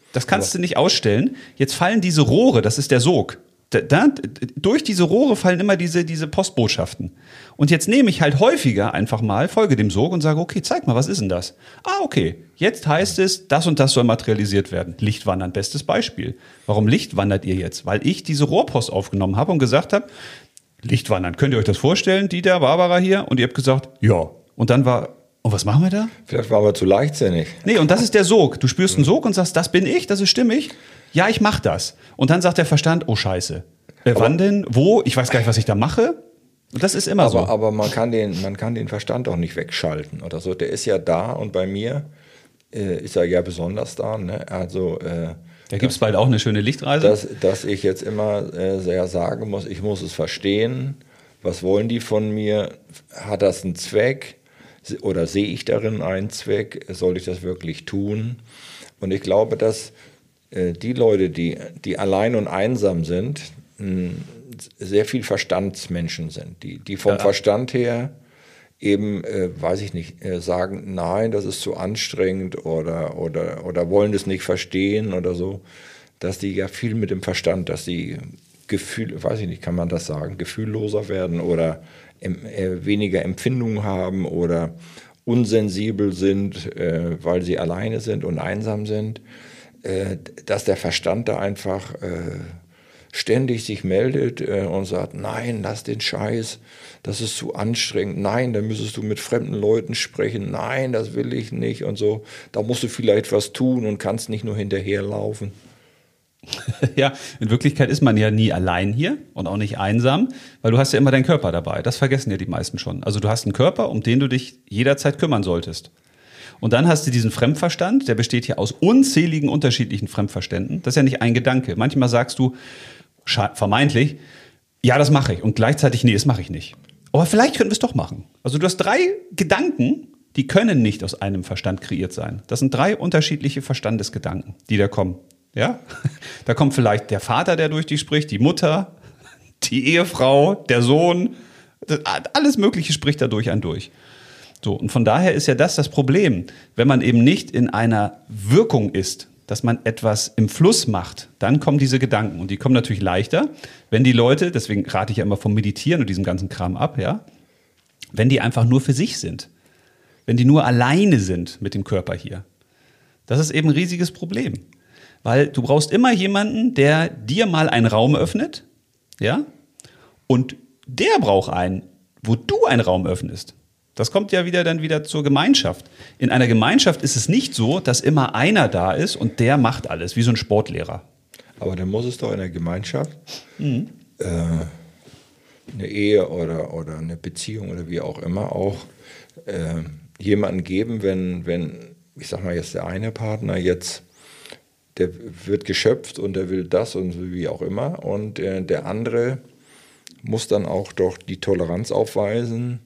Das kannst du nicht ausstellen. Jetzt fallen diese Rohre, das ist der Sog. Da, da, durch diese Rohre fallen immer diese, diese Postbotschaften. Und jetzt nehme ich halt häufiger einfach mal, folge dem Sog und sage, okay, zeig mal, was ist denn das? Ah, okay, jetzt heißt es, das und das soll materialisiert werden. Lichtwandern, bestes Beispiel. Warum Lichtwandert ihr jetzt? Weil ich diese Rohrpost aufgenommen habe und gesagt habe, Lichtwandern, könnt ihr euch das vorstellen, Dieter, Barbara hier? Und ihr habt gesagt, ja. Und dann war, und was machen wir da? Vielleicht waren wir zu leichtsinnig. Nee, und das ist der Sog. Du spürst einen Sog und sagst, das bin ich, das ist stimmig. Ja, ich mach das. Und dann sagt der Verstand, oh Scheiße. Äh, wann denn? Wo? Ich weiß gar nicht, was ich da mache. Und das ist immer aber, so. Aber man kann, den, man kann den Verstand auch nicht wegschalten oder so. Der ist ja da und bei mir äh, ist er ja besonders da. Ne? Also, äh, da gibt es bald auch eine schöne Lichtreise. Dass, dass ich jetzt immer äh, sehr sagen muss, ich muss es verstehen. Was wollen die von mir? Hat das einen Zweck? Oder sehe ich darin einen Zweck? Soll ich das wirklich tun? Und ich glaube, dass äh, die Leute, die, die allein und einsam sind, mh, sehr viel Verstandsmenschen sind, die, die vom ja. Verstand her eben, äh, weiß ich nicht, äh, sagen, nein, das ist zu anstrengend oder, oder, oder wollen das nicht verstehen oder so, dass die ja viel mit dem Verstand, dass die Gefühl, weiß ich nicht, kann man das sagen, gefühlloser werden oder em, äh, weniger Empfindungen haben oder unsensibel sind, äh, weil sie alleine sind und einsam sind, äh, dass der Verstand da einfach äh, ständig sich meldet äh, und sagt, nein, lass den Scheiß, das ist zu anstrengend, nein, da müsstest du mit fremden Leuten sprechen, nein, das will ich nicht und so, da musst du vielleicht was tun und kannst nicht nur hinterherlaufen. Ja, in Wirklichkeit ist man ja nie allein hier und auch nicht einsam, weil du hast ja immer deinen Körper dabei, das vergessen ja die meisten schon. Also du hast einen Körper, um den du dich jederzeit kümmern solltest. Und dann hast du diesen Fremdverstand, der besteht hier aus unzähligen unterschiedlichen Fremdverständen. Das ist ja nicht ein Gedanke. Manchmal sagst du, vermeintlich, ja, das mache ich. Und gleichzeitig, nee, das mache ich nicht. Aber vielleicht könnten wir es doch machen. Also du hast drei Gedanken, die können nicht aus einem Verstand kreiert sein. Das sind drei unterschiedliche Verstandesgedanken, die da kommen. Ja? Da kommt vielleicht der Vater, der durch dich spricht, die Mutter, die Ehefrau, der Sohn. Alles Mögliche spricht da durch einen durch. So, und von daher ist ja das das Problem, wenn man eben nicht in einer Wirkung ist, dass man etwas im Fluss macht, dann kommen diese Gedanken. Und die kommen natürlich leichter, wenn die Leute, deswegen rate ich ja immer vom Meditieren und diesem ganzen Kram ab, ja, wenn die einfach nur für sich sind. Wenn die nur alleine sind mit dem Körper hier. Das ist eben ein riesiges Problem. Weil du brauchst immer jemanden, der dir mal einen Raum öffnet, ja, und der braucht einen, wo du einen Raum öffnest. Das kommt ja wieder dann wieder zur Gemeinschaft. In einer Gemeinschaft ist es nicht so, dass immer einer da ist und der macht alles, wie so ein Sportlehrer. Aber dann muss es doch in der Gemeinschaft mhm. äh, eine Ehe oder, oder eine Beziehung oder wie auch immer auch äh, jemanden geben, wenn, wenn, ich sag mal jetzt der eine Partner jetzt, der wird geschöpft und der will das und wie auch immer und äh, der andere muss dann auch doch die Toleranz aufweisen,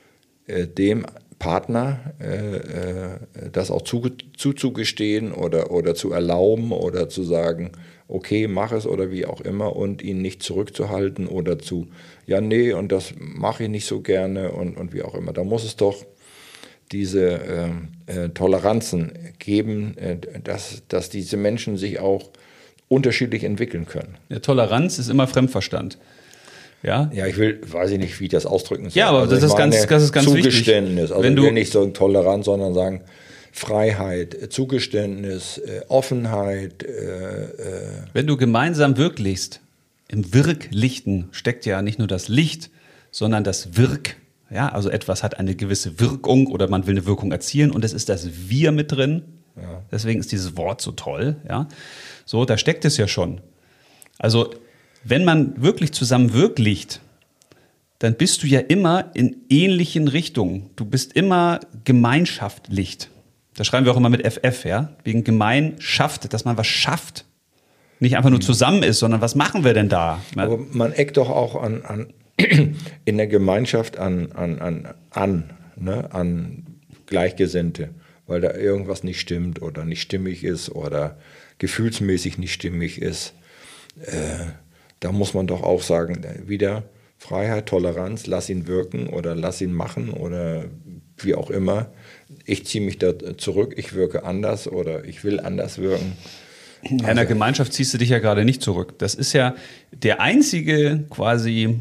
dem Partner äh, äh, das auch zu, zuzugestehen oder, oder zu erlauben oder zu sagen, okay, mach es oder wie auch immer und ihn nicht zurückzuhalten oder zu, ja, nee, und das mache ich nicht so gerne und, und wie auch immer. Da muss es doch diese äh, äh, Toleranzen geben, äh, dass, dass diese Menschen sich auch unterschiedlich entwickeln können. Ja, Toleranz ist immer Fremdverstand. Ja? Ja, ich will, weiß ich nicht, wie ich das ausdrücken soll. Ja, aber also das, ist ganz, das ist ganz Zugeständnis. wichtig. Also Wenn ich du will nicht so tolerant, sondern sagen Freiheit, Zugeständnis, äh, Offenheit. Äh, äh. Wenn du gemeinsam wirklichst, im Wirklichten steckt ja nicht nur das Licht, sondern das Wirk. Ja, also etwas hat eine gewisse Wirkung oder man will eine Wirkung erzielen und es ist das Wir mit drin. Ja. Deswegen ist dieses Wort so toll. Ja, so, da steckt es ja schon. Also wenn man wirklich zusammen wirklicht, dann bist du ja immer in ähnlichen Richtungen. Du bist immer gemeinschaftlich. Das schreiben wir auch immer mit F F, ja? Wegen Gemeinschaft, dass man was schafft. Nicht einfach nur zusammen ist, sondern was machen wir denn da? Aber man eckt doch auch an, an in der Gemeinschaft an, an, an, an, ne? an Gleichgesinnte, weil da irgendwas nicht stimmt oder nicht stimmig ist oder gefühlsmäßig nicht stimmig ist. Äh, Da muss man doch auch sagen, wieder Freiheit, Toleranz, lass ihn wirken oder lass ihn machen oder wie auch immer. Ich ziehe mich da zurück, ich wirke anders oder ich will anders wirken. In einer also. Gemeinschaft ziehst du dich ja gerade nicht zurück. Das ist ja der einzige quasi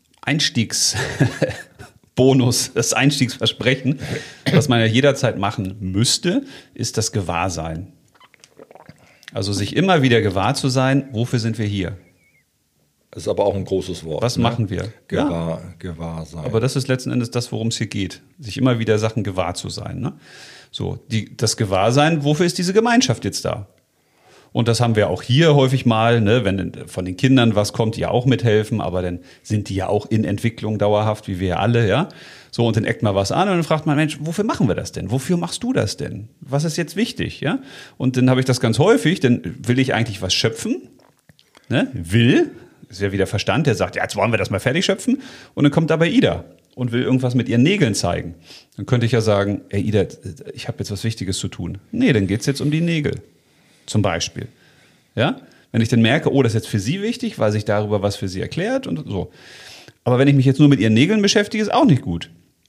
Einstiegsbonus, das Einstiegsversprechen, was man ja jederzeit machen müsste, ist das Gewahrsein. Also sich immer wieder gewahr zu sein, wofür sind wir hier? Das ist aber auch ein großes Wort. Was ne? machen wir? Gewahr, ja. gewahr sein. Aber das ist letzten Endes das, worum es hier geht. Sich immer wieder Sachen gewahr zu sein. Ne? So, die, das Gewahrsein, wofür ist diese Gemeinschaft jetzt da? Und das haben wir auch hier häufig mal, ne, wenn von den Kindern was kommt, die ja auch mithelfen, aber dann sind die ja auch in Entwicklung dauerhaft, wie wir ja alle, ja. So, und dann eckt mal was an und dann fragt man, Mensch, wofür machen wir das denn? Wofür machst du das denn? Was ist jetzt wichtig, ja? Und dann habe ich das ganz häufig, dann will ich eigentlich was schöpfen, ne? Will, ist ja wieder Verstand, der sagt, ja, jetzt wollen wir das mal fertig schöpfen. Und dann kommt aber Ida und will irgendwas mit ihren Nägeln zeigen. Dann könnte ich ja sagen, ey Ida, ich habe jetzt was Wichtiges zu tun. Nee, dann geht's jetzt um die Nägel. Zum Beispiel. Ja? Wenn ich dann merke, oh, das ist jetzt für sie wichtig, weil sich darüber was für sie erklärt und so. Aber wenn ich mich jetzt nur mit ihren Nägeln beschäftige, ist auch nicht gut.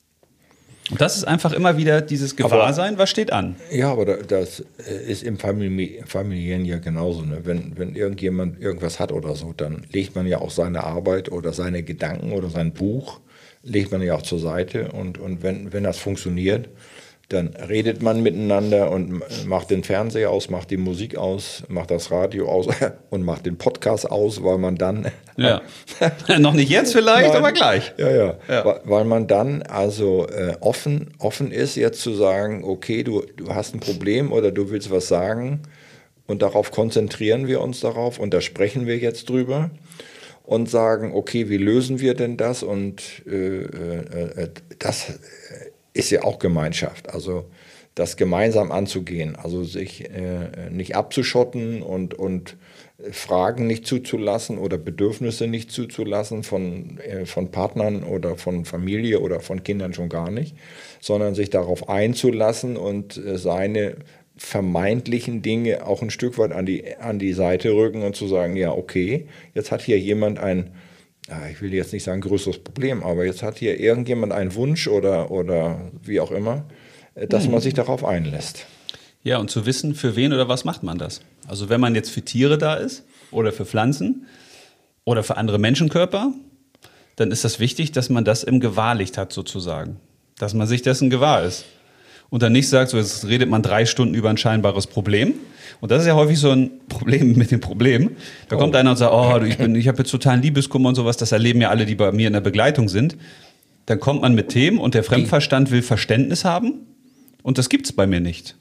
Und das ist einfach immer wieder dieses Gewahrsein, aber, was steht an. Ja, aber das ist im Famili- Familien ja genauso. Ne? Wenn, wenn irgendjemand irgendwas hat oder so, dann legt man ja auch seine Arbeit oder seine Gedanken oder sein Buch, legt man ja auch zur Seite. Und, und wenn, wenn das funktioniert, dann redet man miteinander und macht den Fernseher aus, macht die Musik aus, macht das Radio aus und macht den Podcast aus, weil man dann... Ja. Noch nicht jetzt vielleicht, Nein. aber gleich. Ja, ja, ja. Weil man dann also äh, offen, offen ist, jetzt zu sagen, okay, du, du hast ein Problem oder du willst was sagen und darauf konzentrieren wir uns darauf und da sprechen wir jetzt drüber und sagen, okay, wie lösen wir denn das? Und äh, äh, das... ist ja auch Gemeinschaft, also das gemeinsam anzugehen, also sich äh, nicht abzuschotten und, und Fragen nicht zuzulassen oder Bedürfnisse nicht zuzulassen von, äh, von Partnern oder von Familie oder von Kindern schon gar nicht, sondern sich darauf einzulassen und äh, seine vermeintlichen Dinge auch ein Stück weit an die, an die Seite rücken und zu sagen, ja okay, jetzt hat hier jemand ein ich will jetzt nicht sagen größeres Problem, aber jetzt hat hier irgendjemand einen Wunsch oder, oder wie auch immer, dass man sich darauf einlässt. Ja, und zu wissen, für wen oder was macht man das? Also wenn man jetzt für Tiere da ist oder für Pflanzen oder für andere Menschenkörper, dann ist das wichtig, dass man das im Gewahrlicht hat sozusagen. Dass man sich dessen gewahr ist. Und dann nicht sagt, so jetzt redet man drei Stunden über ein scheinbares Problem. Und das ist ja häufig so ein Problem mit dem Problem. Da oh. kommt einer und sagt, oh, ich, bin, ich habe jetzt totalen Liebeskummer und sowas. Das erleben ja alle, die bei mir in der Begleitung sind. Dann kommt man mit Themen und der Fremdverstand will Verständnis haben. Und das gibt's bei mir nicht.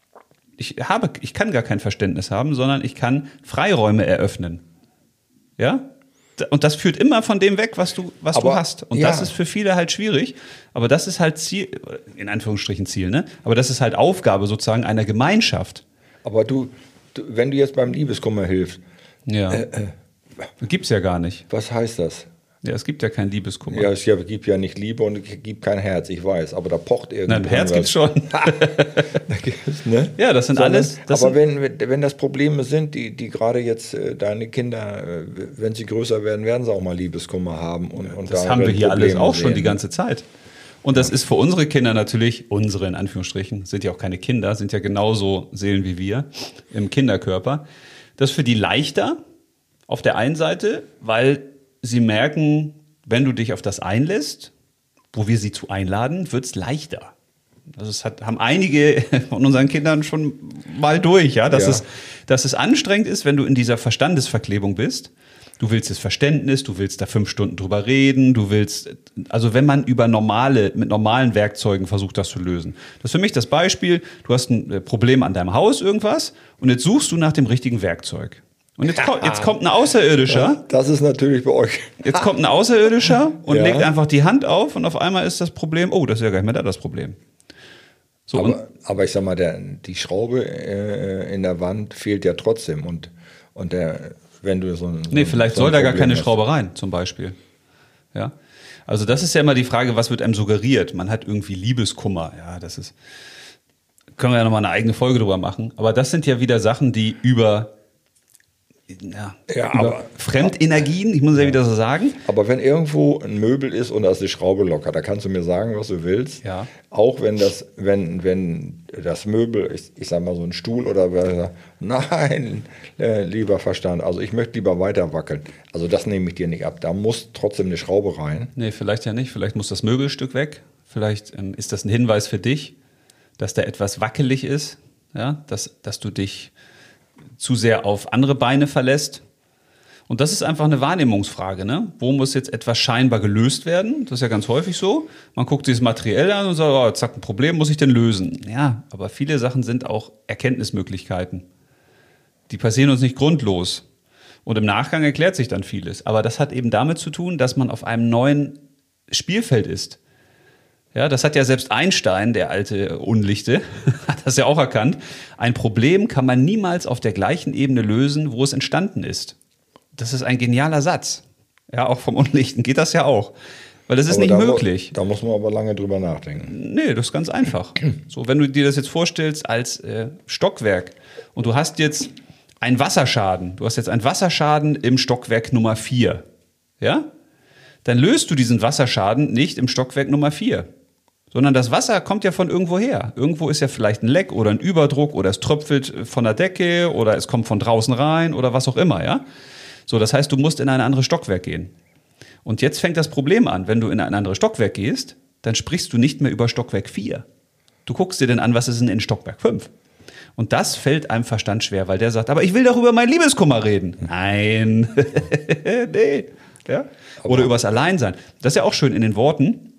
Ich habe, ich kann gar kein Verständnis haben, sondern ich kann Freiräume eröffnen. Ja? Und das führt immer von dem weg, was du, was aber, du hast. Und ja. das ist für viele halt schwierig. Aber das ist halt Ziel, in Anführungsstrichen Ziel, ne? Aber das ist halt Aufgabe sozusagen einer Gemeinschaft. Aber du, du, wenn du jetzt beim Liebeskummer hilfst. Ja. Äh, äh, gibt's ja gar nicht. Was heißt das? Ja, es gibt ja keinen Liebeskummer. Ja, es gibt ja nicht Liebe und es gibt kein Herz, ich weiß. Aber da pocht irgendwie. Nein, Herz gibt's schon. ne? Ja, das sind so, alles. Das aber sind wenn, wenn das Probleme sind, die, die gerade jetzt äh, deine Kinder, äh, wenn sie größer werden, werden sie auch mal Liebeskummer haben. Und, und das haben wir hier Probleme alles auch sehen. Schon die ganze Zeit. Und das ist für unsere Kinder natürlich, unsere in Anführungsstrichen, sind ja auch keine Kinder, sind ja genauso Seelen wie wir im Kinderkörper. Das ist für die leichter auf der einen Seite, weil sie merken, wenn du dich auf das einlässt, wo wir sie zu einladen, wird es leichter. Also es hat, haben einige von unseren Kindern schon mal durch, ja, dass, ja. Es, dass es anstrengend ist, wenn du in dieser Verstandesverklebung bist. Du willst das Verständnis, du willst da fünf Stunden drüber reden, du willst, also wenn man über normale, mit normalen Werkzeugen versucht, das zu lösen. Das ist für mich das Beispiel, du hast ein Problem an deinem Haus, irgendwas, und jetzt suchst du nach dem richtigen Werkzeug. Und jetzt, kommt, jetzt kommt ein Außerirdischer. Ja, das ist natürlich bei euch. Jetzt kommt ein Außerirdischer und ja. legt einfach die Hand auf und auf einmal ist das Problem, oh, das ist ja gar nicht mehr da das Problem. So, aber, aber ich sag mal, der, die Schraube äh, in der Wand fehlt ja trotzdem und, und der... Wenn du so ein, nee, vielleicht so ein soll da gar keine hast. Schraube rein, zum Beispiel. Ja? Also das ist ja immer die Frage, was wird einem suggeriert? Man hat irgendwie Liebeskummer. Ja, das ist, können wir ja nochmal eine eigene Folge drüber machen. Aber das sind ja wieder Sachen, die über, ja, Ja, über aber- Fremdenergien, ich muss ja wieder so sagen. Aber wenn irgendwo ein Möbel ist und da ist die Schraube locker, da kannst du mir sagen, was du willst. Ja. Auch wenn das, wenn, wenn das Möbel, ich, ich sag mal so ein Stuhl oder wer, nein, äh, lieber Verstand, also ich möchte lieber weiter wackeln. Also das nehme ich dir nicht ab. Da muss trotzdem eine Schraube rein. Nee, vielleicht ja nicht. Vielleicht muss das Möbelstück weg. Vielleicht ähm, ist das ein Hinweis für dich, dass da etwas wackelig ist, ja, dass, dass du dich zu sehr auf andere Beine verlässt. Und das ist einfach eine Wahrnehmungsfrage, ne? Wo muss jetzt etwas scheinbar gelöst werden? Das ist ja ganz häufig so. Man guckt sich das materiell an und sagt, oh, zack, ein Problem, muss ich denn lösen? Ja, aber viele Sachen sind auch Erkenntnismöglichkeiten. Die passieren uns nicht grundlos. Und im Nachgang erklärt sich dann vieles. Aber das hat eben damit zu tun, dass man auf einem neuen Spielfeld ist. Ja, das hat ja selbst Einstein, der alte Unlichte, hat das ja auch erkannt. Ein Problem kann man niemals auf der gleichen Ebene lösen, wo es entstanden ist. Das ist ein genialer Satz. Ja, auch vom Unlichten geht das ja auch. Weil das ist Aber nicht da mu- möglich. Da muss man aber lange drüber nachdenken. Nee, das ist ganz einfach. So, wenn du dir das jetzt vorstellst als äh, Stockwerk und du hast jetzt einen Wasserschaden, du hast jetzt einen Wasserschaden im Stockwerk Nummer vier, ja? Dann löst du diesen Wasserschaden nicht im Stockwerk Nummer vier, sondern das Wasser kommt ja von irgendwo her. Irgendwo ist ja vielleicht ein Leck oder ein Überdruck oder es tröpfelt von der Decke oder es kommt von draußen rein oder was auch immer, ja? So, das heißt, du musst in ein anderes Stockwerk gehen. Und jetzt fängt das Problem an. Wenn du in ein anderes Stockwerk gehst, dann sprichst du nicht mehr über Stockwerk vier. Du guckst dir denn an, was ist denn in Stockwerk fünf? Und das fällt einem Verstand schwer, weil der sagt, aber ich will doch über meinen Liebeskummer reden. Nein, nee. Ja? Oder übers Alleinsein. Das ist ja auch schön in den Worten.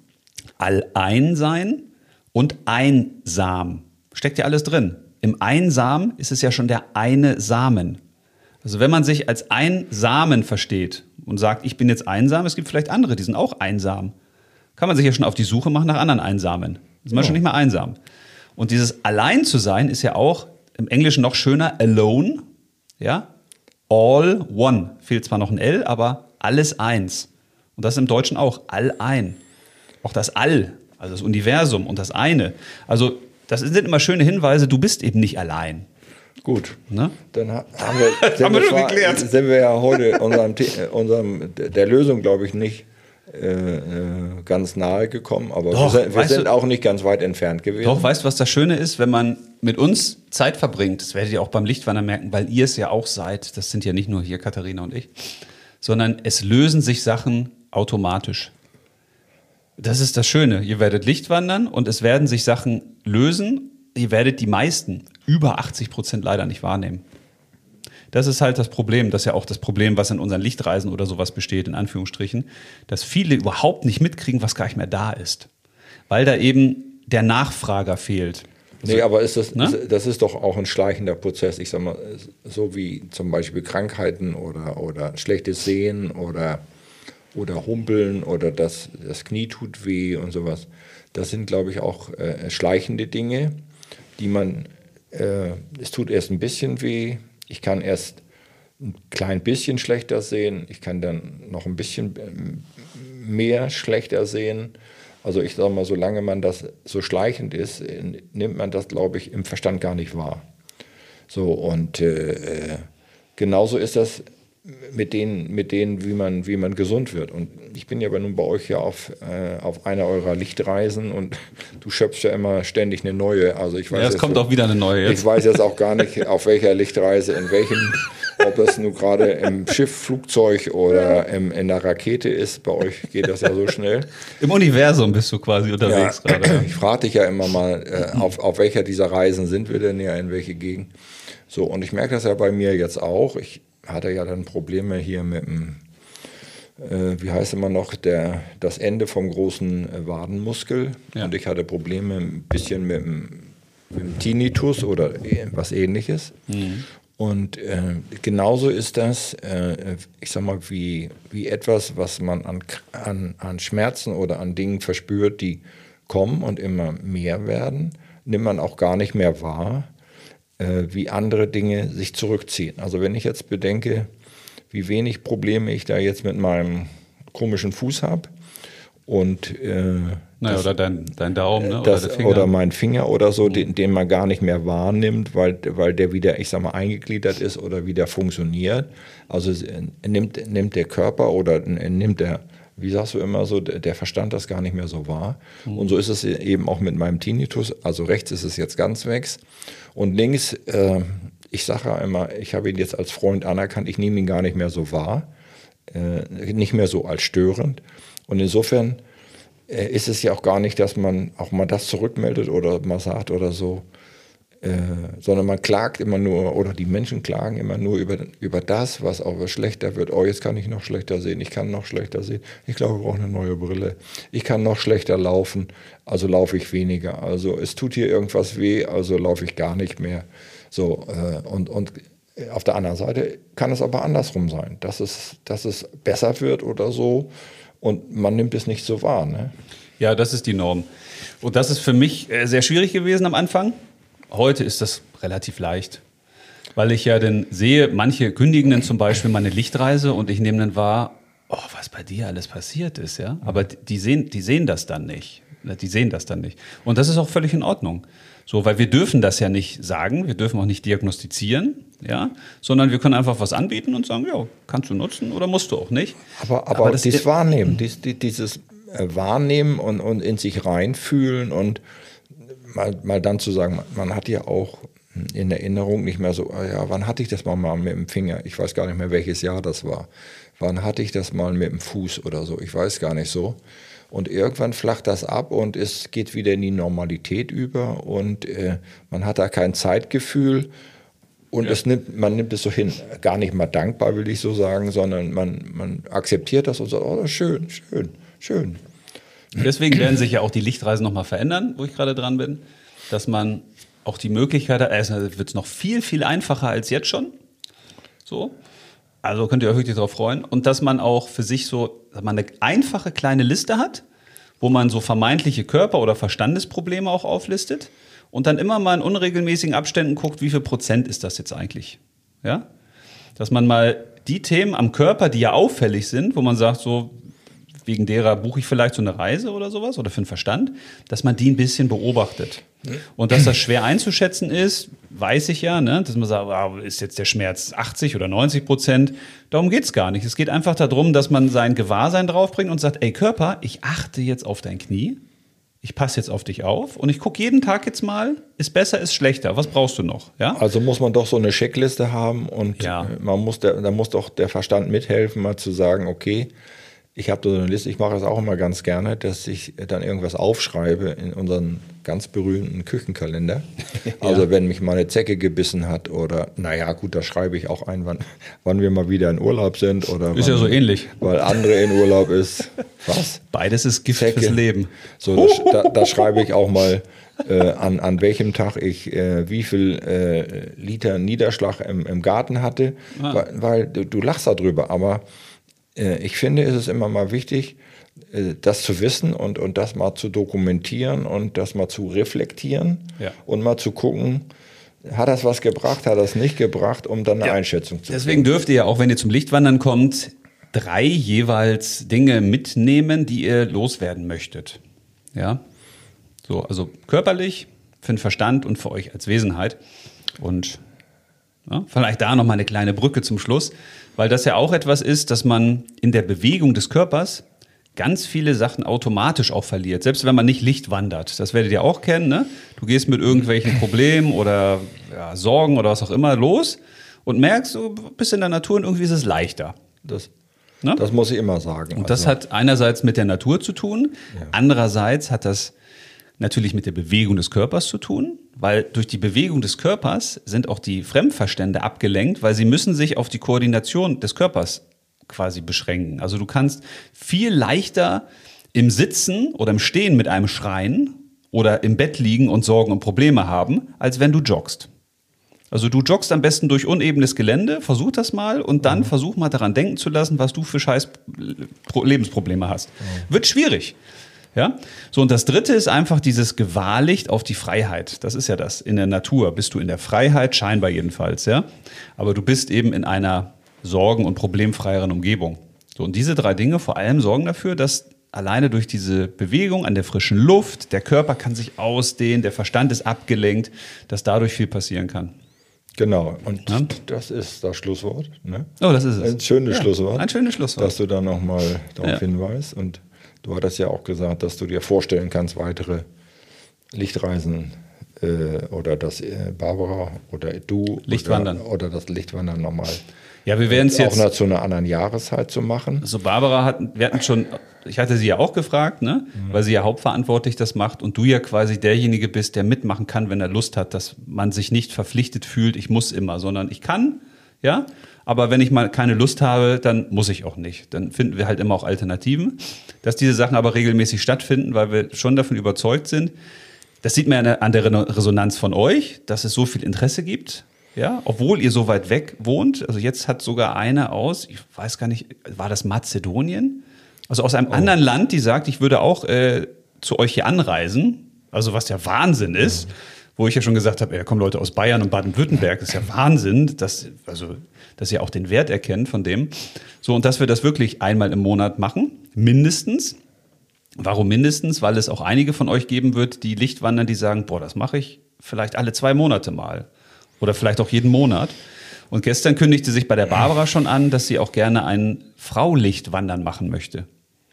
Alleinsein und einsam. Steckt ja alles drin. Im Einsam ist es ja schon der eine Samen. Also wenn man sich als Einsamen versteht und sagt, ich bin jetzt einsam, es gibt vielleicht andere, die sind auch einsam. Kann man sich ja schon auf die Suche machen nach anderen Einsamen. Da ist man Ja. schon nicht mehr einsam. Und dieses Allein zu sein ist ja auch im Englischen noch schöner, alone, ja, all one. Fehlt zwar noch ein L, aber alles eins. Und das ist im Deutschen auch allein. Auch das All, also das Universum und das eine. Also das sind immer schöne Hinweise, du bist eben nicht allein. Gut, Ne? dann ha- haben wir, sind, Haben wir wir schon zwar- geklärt. sind wir ja heute unserem, The- äh, unserem der Lösung, glaube ich, nicht äh, äh, ganz nahe gekommen, aber Doch, wir sind, wir weißt sind du- auch nicht ganz weit entfernt gewesen. Doch, weißt du, was das Schöne ist, wenn man mit uns Zeit verbringt, das werdet ihr auch beim Lichtwandern merken, weil ihr es ja auch seid, das sind ja nicht nur hier Katharina und ich, sondern es lösen sich Sachen automatisch. Das ist das Schöne. Ihr werdet Lichtwandern und es werden sich Sachen lösen. Ihr werdet die meisten, über achtzig Prozent leider nicht wahrnehmen. Das ist halt das Problem, das ist ja auch das Problem, was in unseren Lichtreisen oder sowas besteht, in Anführungsstrichen, dass viele überhaupt nicht mitkriegen, was gar nicht mehr da ist. Weil da eben der Nachfrager fehlt. Nee, aber ist das, Ne? ist, das ist doch auch ein schleichender Prozess. Ich sag mal, so wie zum Beispiel Krankheiten oder, oder schlechtes Sehen oder, oder Humpeln oder das, das Knie tut weh und sowas. Das sind, glaube ich, auch äh, schleichende Dinge, die man, äh, es tut erst ein bisschen weh, ich kann erst ein klein bisschen schlechter sehen, ich kann dann noch ein bisschen ähm, mehr schlechter sehen. Also ich sage mal, solange man das so schleichend ist, äh, nimmt man das, glaube ich, im Verstand gar nicht wahr. So, und äh, äh, genauso ist das mit denen, mit denen wie, man, wie man gesund wird. Und ich bin ja aber nun bei euch ja auf, äh, auf einer eurer Lichtreisen und du schöpfst ja immer ständig eine neue. Also ich weiß Ja, es jetzt kommt so, auch wieder eine neue jetzt. Ich weiß jetzt auch gar nicht, auf welcher Lichtreise, in welchem, ob das nun gerade im Schiff, Flugzeug oder im, in der Rakete ist. Bei euch geht das ja so schnell. Im Universum bist du quasi unterwegs Ja, gerade. ich frage dich ja immer mal, äh, auf, auf welcher dieser Reisen sind wir denn ja, in welche Gegend. So, und ich merke das ja bei mir jetzt auch. Ich hatte ja dann Probleme hier mit dem, äh, wie heißt immer noch, der, das Ende vom großen äh, Wadenmuskel. Ja. Und ich hatte Probleme ein bisschen mit dem, mit dem Tinnitus oder äh, was ähnliches. Mhm. Und äh, genauso ist das, äh, ich sag mal, wie, wie etwas, was man an, an, an Schmerzen oder an Dingen verspürt, die kommen und immer mehr werden, nimmt man auch gar nicht mehr wahr, äh, wie andere Dinge sich zurückziehen. Also wenn ich jetzt bedenke, wie wenig Probleme ich da jetzt mit meinem komischen Fuß habe Und äh, naja, oder dein, dein Daumen, ne? das, oder der Finger. Oder mein Finger oder so, den, den man gar nicht mehr wahrnimmt, weil, weil der wieder, ich sag mal, eingegliedert ist oder wieder funktioniert. Also nimmt, nimmt der Körper oder nimmt der, wie sagst du immer so, der Verstand das gar nicht mehr so wahr. Mhm. Und so ist es eben auch mit meinem Tinnitus. Also rechts ist es jetzt ganz weg. Und links, äh, ich sage ja immer, ich habe ihn jetzt als Freund anerkannt, ich nehme ihn gar nicht mehr so wahr, äh, nicht mehr so als störend. Und insofern ist es ja auch gar nicht, dass man auch mal das zurückmeldet oder mal sagt oder so, äh, sondern man klagt immer nur, oder die Menschen klagen immer nur über, über das, was auch schlechter wird. Oh, jetzt kann ich noch schlechter sehen, ich kann noch schlechter sehen, ich glaube, ich brauche eine neue Brille, ich kann noch schlechter laufen, also laufe ich weniger. Also es tut hier irgendwas weh, also laufe ich gar nicht mehr. So, äh, und, und auf der anderen Seite kann es aber andersrum sein, dass es, dass es besser wird oder so. Und man nimmt es nicht so wahr, ne? Ja, das ist die Norm. Und das ist für mich sehr schwierig gewesen am Anfang. Heute ist das relativ leicht. Weil ich ja dann sehe, manche kündigen dann zum Beispiel meine Lichtreise und ich nehme dann wahr, oh, was bei dir alles passiert ist, ja. Aber die sehen, die sehen das dann nicht. Die sehen das dann nicht. Und das ist auch völlig in Ordnung. So, weil wir dürfen das ja nicht sagen, wir dürfen auch nicht diagnostizieren, ja, sondern wir können einfach was anbieten und sagen, ja, kannst du nutzen oder musst du auch nicht. Aber, aber, aber das dieses Wahrnehmen, dies, dieses Wahrnehmen und, und in sich reinfühlen und mal, mal dann zu sagen, man hat ja auch in Erinnerung nicht mehr so, ja, wann hatte ich das mal, mal mit dem Finger? Ich weiß gar nicht mehr, welches Jahr das war. Wann hatte ich das mal mit dem Fuß oder so? Ich weiß gar nicht so. Und irgendwann flacht das ab und es geht wieder in die Normalität über und äh, man hat da kein Zeitgefühl und ja. es nimmt, man nimmt es so hin. Gar nicht mal dankbar, will ich so sagen, sondern man, man akzeptiert das und sagt, oh, das ist schön, schön, schön. Deswegen werden sich ja auch die Lichtreisen nochmal verändern, wo ich gerade dran bin, dass man auch die Möglichkeit hat, also wird es noch viel, viel einfacher als jetzt schon. So. Also könnt ihr euch wirklich darauf freuen. Und dass man auch für sich so dass man eine einfache kleine Liste hat, wo man so vermeintliche Körper- oder Verstandesprobleme auch auflistet und dann immer mal in unregelmäßigen Abständen guckt, wie viel Prozent ist das jetzt eigentlich. Ja? Dass man mal die Themen am Körper, die ja auffällig sind, wo man sagt, so wegen derer buche ich vielleicht so eine Reise oder sowas oder für den Verstand, dass man die ein bisschen beobachtet. Und dass das schwer einzuschätzen ist, weiß ich ja, ne? Dass man sagt, wow, ist jetzt der Schmerz achtzig oder neunzig Prozent? Darum geht's gar nicht. Es geht einfach darum, dass man sein Gewahrsein draufbringt und sagt, ey Körper, ich achte jetzt auf dein Knie, ich passe jetzt auf dich auf und ich gucke jeden Tag jetzt mal, ist besser, ist schlechter, was brauchst du noch? Ja? Also muss man doch so eine Checkliste haben und ja. man muss der, da muss doch der Verstand mithelfen, mal zu sagen, okay, ich habe so eine Liste, ich mache das auch immer ganz gerne, dass ich dann irgendwas aufschreibe in unseren ganz berühmten Küchenkalender. Ja. Also wenn mich mal eine Zecke gebissen hat oder, naja gut, da schreibe ich auch ein, wann, wann wir mal wieder in Urlaub sind. Oder ist wann, ja so ähnlich. Weil andere in Urlaub ist. Was? Beides ist Gift Zecke. Fürs Leben. So, da, da schreibe ich auch mal, äh, an, an welchem Tag ich äh, wie viel äh, Liter Niederschlag im, im Garten hatte, ah. weil, weil du, du lachst darüber, aber ich finde, es ist immer mal wichtig, das zu wissen und, und das mal zu dokumentieren und das mal zu reflektieren ja. und mal zu gucken, hat das was gebracht, hat das nicht gebracht, um dann eine ja. Einschätzung zu Deswegen dürft ihr ja auch, wenn ihr zum Lichtwandern kommt, drei jeweils Dinge mitnehmen, die ihr loswerden möchtet. Ja, so, also körperlich, für den Verstand und für euch als Wesenheit. Und ja, vielleicht da noch mal eine kleine Brücke zum Schluss. Weil das ja auch etwas ist, dass man in der Bewegung des Körpers ganz viele Sachen automatisch auch verliert. Selbst wenn man nicht Licht wandert. Das werdet ihr auch kennen, ne? Du gehst mit irgendwelchen Problemen oder ja, Sorgen oder was auch immer los und merkst, du bist in der Natur und irgendwie ist es leichter. Das, ne? Das muss ich immer sagen. Und das also. hat einerseits mit der Natur zu tun. Ja. Andererseits hat das natürlich mit der Bewegung des Körpers zu tun, weil durch die Bewegung des Körpers sind auch die Fremdverstände abgelenkt, weil sie müssen sich auf die Koordination des Körpers quasi beschränken. Also du kannst viel leichter im Sitzen oder im Stehen mit einem schreien oder im Bett liegen und Sorgen und Probleme haben, als wenn du joggst. Also du joggst am besten durch unebenes Gelände, versuch das mal und dann mhm. versuch mal daran denken zu lassen, was du für scheiß Lebensprobleme hast. Mhm. Wird schwierig. Ja, so und das dritte ist einfach dieses Gewahrlicht auf die Freiheit. Das ist ja das. In der Natur bist du in der Freiheit, scheinbar jedenfalls, ja. Aber du bist eben in einer sorgen- und problemfreieren Umgebung. So und diese drei Dinge vor allem sorgen dafür, dass alleine durch diese Bewegung an der frischen Luft, der Körper kann sich ausdehnen, der Verstand ist abgelenkt, dass dadurch viel passieren kann. Genau, und ja? das ist das Schlusswort. Ne? Oh, das ist es. Ein schönes ja, Schlusswort. Ein schönes Schlusswort. Dass du da nochmal darauf ja. hinweist. Und du hattest ja auch gesagt, dass du dir vorstellen kannst, weitere Lichtreisen äh, oder das äh, Barbara oder du Lichtwandern. Oder, oder das Lichtwandern nochmal. Ja, wir werden es jetzt auch noch zu einer anderen Jahreszeit zu machen. So, Barbara hat, wir hatten schon, ich hatte sie ja auch gefragt, ne, mhm. weil sie ja hauptverantwortlich das macht und du ja quasi derjenige bist, der mitmachen kann, wenn er Lust hat, dass man sich nicht verpflichtet fühlt, ich muss immer, sondern ich kann, ja, aber wenn ich mal keine Lust habe, dann muss ich auch nicht. Dann finden wir halt immer auch Alternativen. Dass diese Sachen aber regelmäßig stattfinden, weil wir schon davon überzeugt sind. Das sieht man an der Resonanz von euch, dass es so viel Interesse gibt. Ja, obwohl ihr so weit weg wohnt. Also jetzt hat sogar eine aus, ich weiß gar nicht, war das Mazedonien? Also aus einem oh. anderen Land, die sagt, ich würde auch äh, zu euch hier anreisen. Also was ja Wahnsinn ist. Mhm. Wo ich ja schon gesagt habe, ja, kommen Leute aus Bayern und Baden-Württemberg. Das ist ja Wahnsinn, dass, also, dass ihr auch den Wert erkennt von dem. So, und dass wir das wirklich einmal im Monat machen. Mindestens. Warum mindestens? Weil es auch einige von euch geben wird, die Lichtwandern, die sagen, boah, das mache ich vielleicht alle zwei Monate mal. Oder vielleicht auch jeden Monat. Und gestern kündigte sich bei der Barbara schon an, dass sie auch gerne ein Fraulichtwandern machen möchte.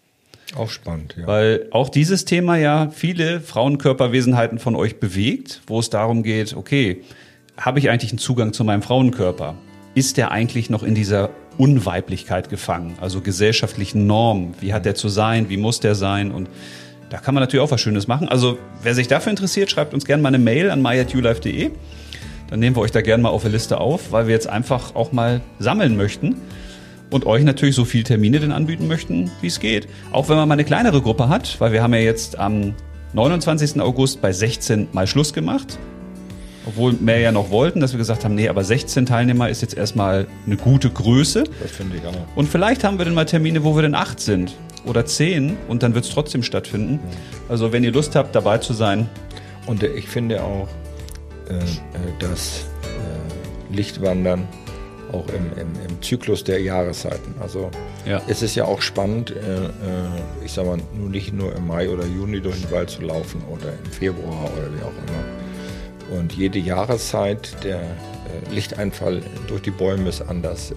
Auch spannend, ja. Weil auch dieses Thema ja viele Frauenkörperwesenheiten von euch bewegt, wo es darum geht, okay, habe ich eigentlich einen Zugang zu meinem Frauenkörper? Ist der eigentlich noch in dieser Unweiblichkeit gefangen? Also gesellschaftlichen Normen. Wie hat der zu sein? Wie muss der sein? Und da kann man natürlich auch was Schönes machen. Also wer sich dafür interessiert, schreibt uns gerne mal eine Mail an my at u life punkt de. Dann nehmen wir euch da gerne mal auf der Liste auf, weil wir jetzt einfach auch mal sammeln möchten und euch natürlich so viele Termine denn anbieten möchten, wie es geht. Auch wenn man mal eine kleinere Gruppe hat, weil wir haben ja jetzt am neunundzwanzigsten August bei sechzehn mal Schluss gemacht, obwohl mehr ja noch wollten, dass wir gesagt haben, nee, aber sechzehn Teilnehmer ist jetzt erstmal eine gute Größe. Das finde ich auch. Und vielleicht haben wir dann mal Termine, wo wir dann acht sind oder zehn und dann wird es trotzdem stattfinden. Also wenn ihr Lust habt, dabei zu sein. Und ich finde auch, das äh, Lichtwandern auch im, im, im Zyklus der Jahreszeiten. Also ja. es ist ja auch spannend, äh, äh, ich sag mal, nur nicht nur im Mai oder Juni durch den Wald zu laufen oder im Februar oder wie auch immer. Und jede Jahreszeit, der äh, Lichteinfall durch die Bäume ist anders. Äh,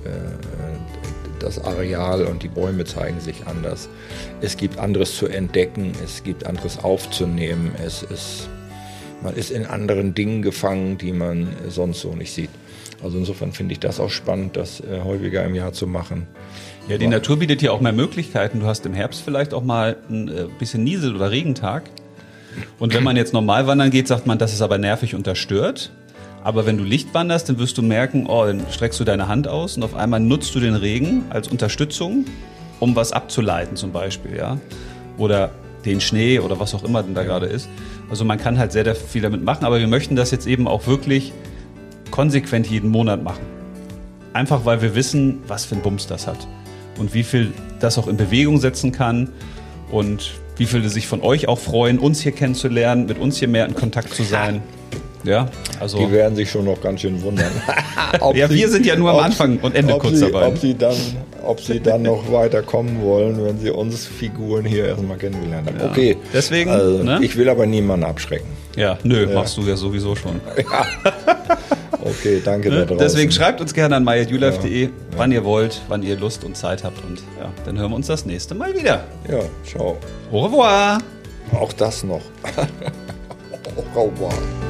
das Areal und die Bäume zeigen sich anders. Es gibt anderes zu entdecken, es gibt anderes aufzunehmen, es ist Man ist in anderen Dingen gefangen, die man sonst so nicht sieht. Also insofern finde ich das auch spannend, das äh, häufiger im Jahr zu machen. Ja, die Aber Natur bietet dir auch mehr Möglichkeiten. Du hast im Herbst vielleicht auch mal ein äh, bisschen Niesel- oder Regentag. Und wenn man jetzt normal wandern geht, sagt man, das ist aber nervig und das stört. Aber wenn du Licht wanderst, dann wirst du merken, oh, dann streckst du deine Hand aus und auf einmal nutzt du den Regen als Unterstützung, um was abzuleiten zum Beispiel, ja. Oder den Schnee oder was auch immer denn da gerade ist. Also man kann halt sehr, sehr viel damit machen, aber wir möchten das jetzt eben auch wirklich konsequent jeden Monat machen. Einfach weil wir wissen, was für ein Bums das hat und wie viel das auch in Bewegung setzen kann und wie viele sich von euch auch freuen, uns hier kennenzulernen, mit uns hier mehr in Kontakt zu sein. Ja, also die werden sich schon noch ganz schön wundern. Ja, sie, wir sind ja nur am Anfang und Ende kurz sie, dabei. Ob sie, dann, ob sie dann noch weiter kommen wollen, wenn sie uns Figuren hier erstmal kennengelernt haben. Ja. Okay, deswegen, also, ne? Ich will aber niemanden abschrecken. Ja, nö, ja. machst du ja sowieso schon. Ja. Okay, danke ne? da draußen. Deswegen schreibt uns gerne an my at u life punkt de, ja. wann ihr wollt, wann ihr Lust und Zeit habt und ja, dann hören wir uns das nächste Mal wieder. Ja, ciao. Au revoir. Auch das noch. Au revoir.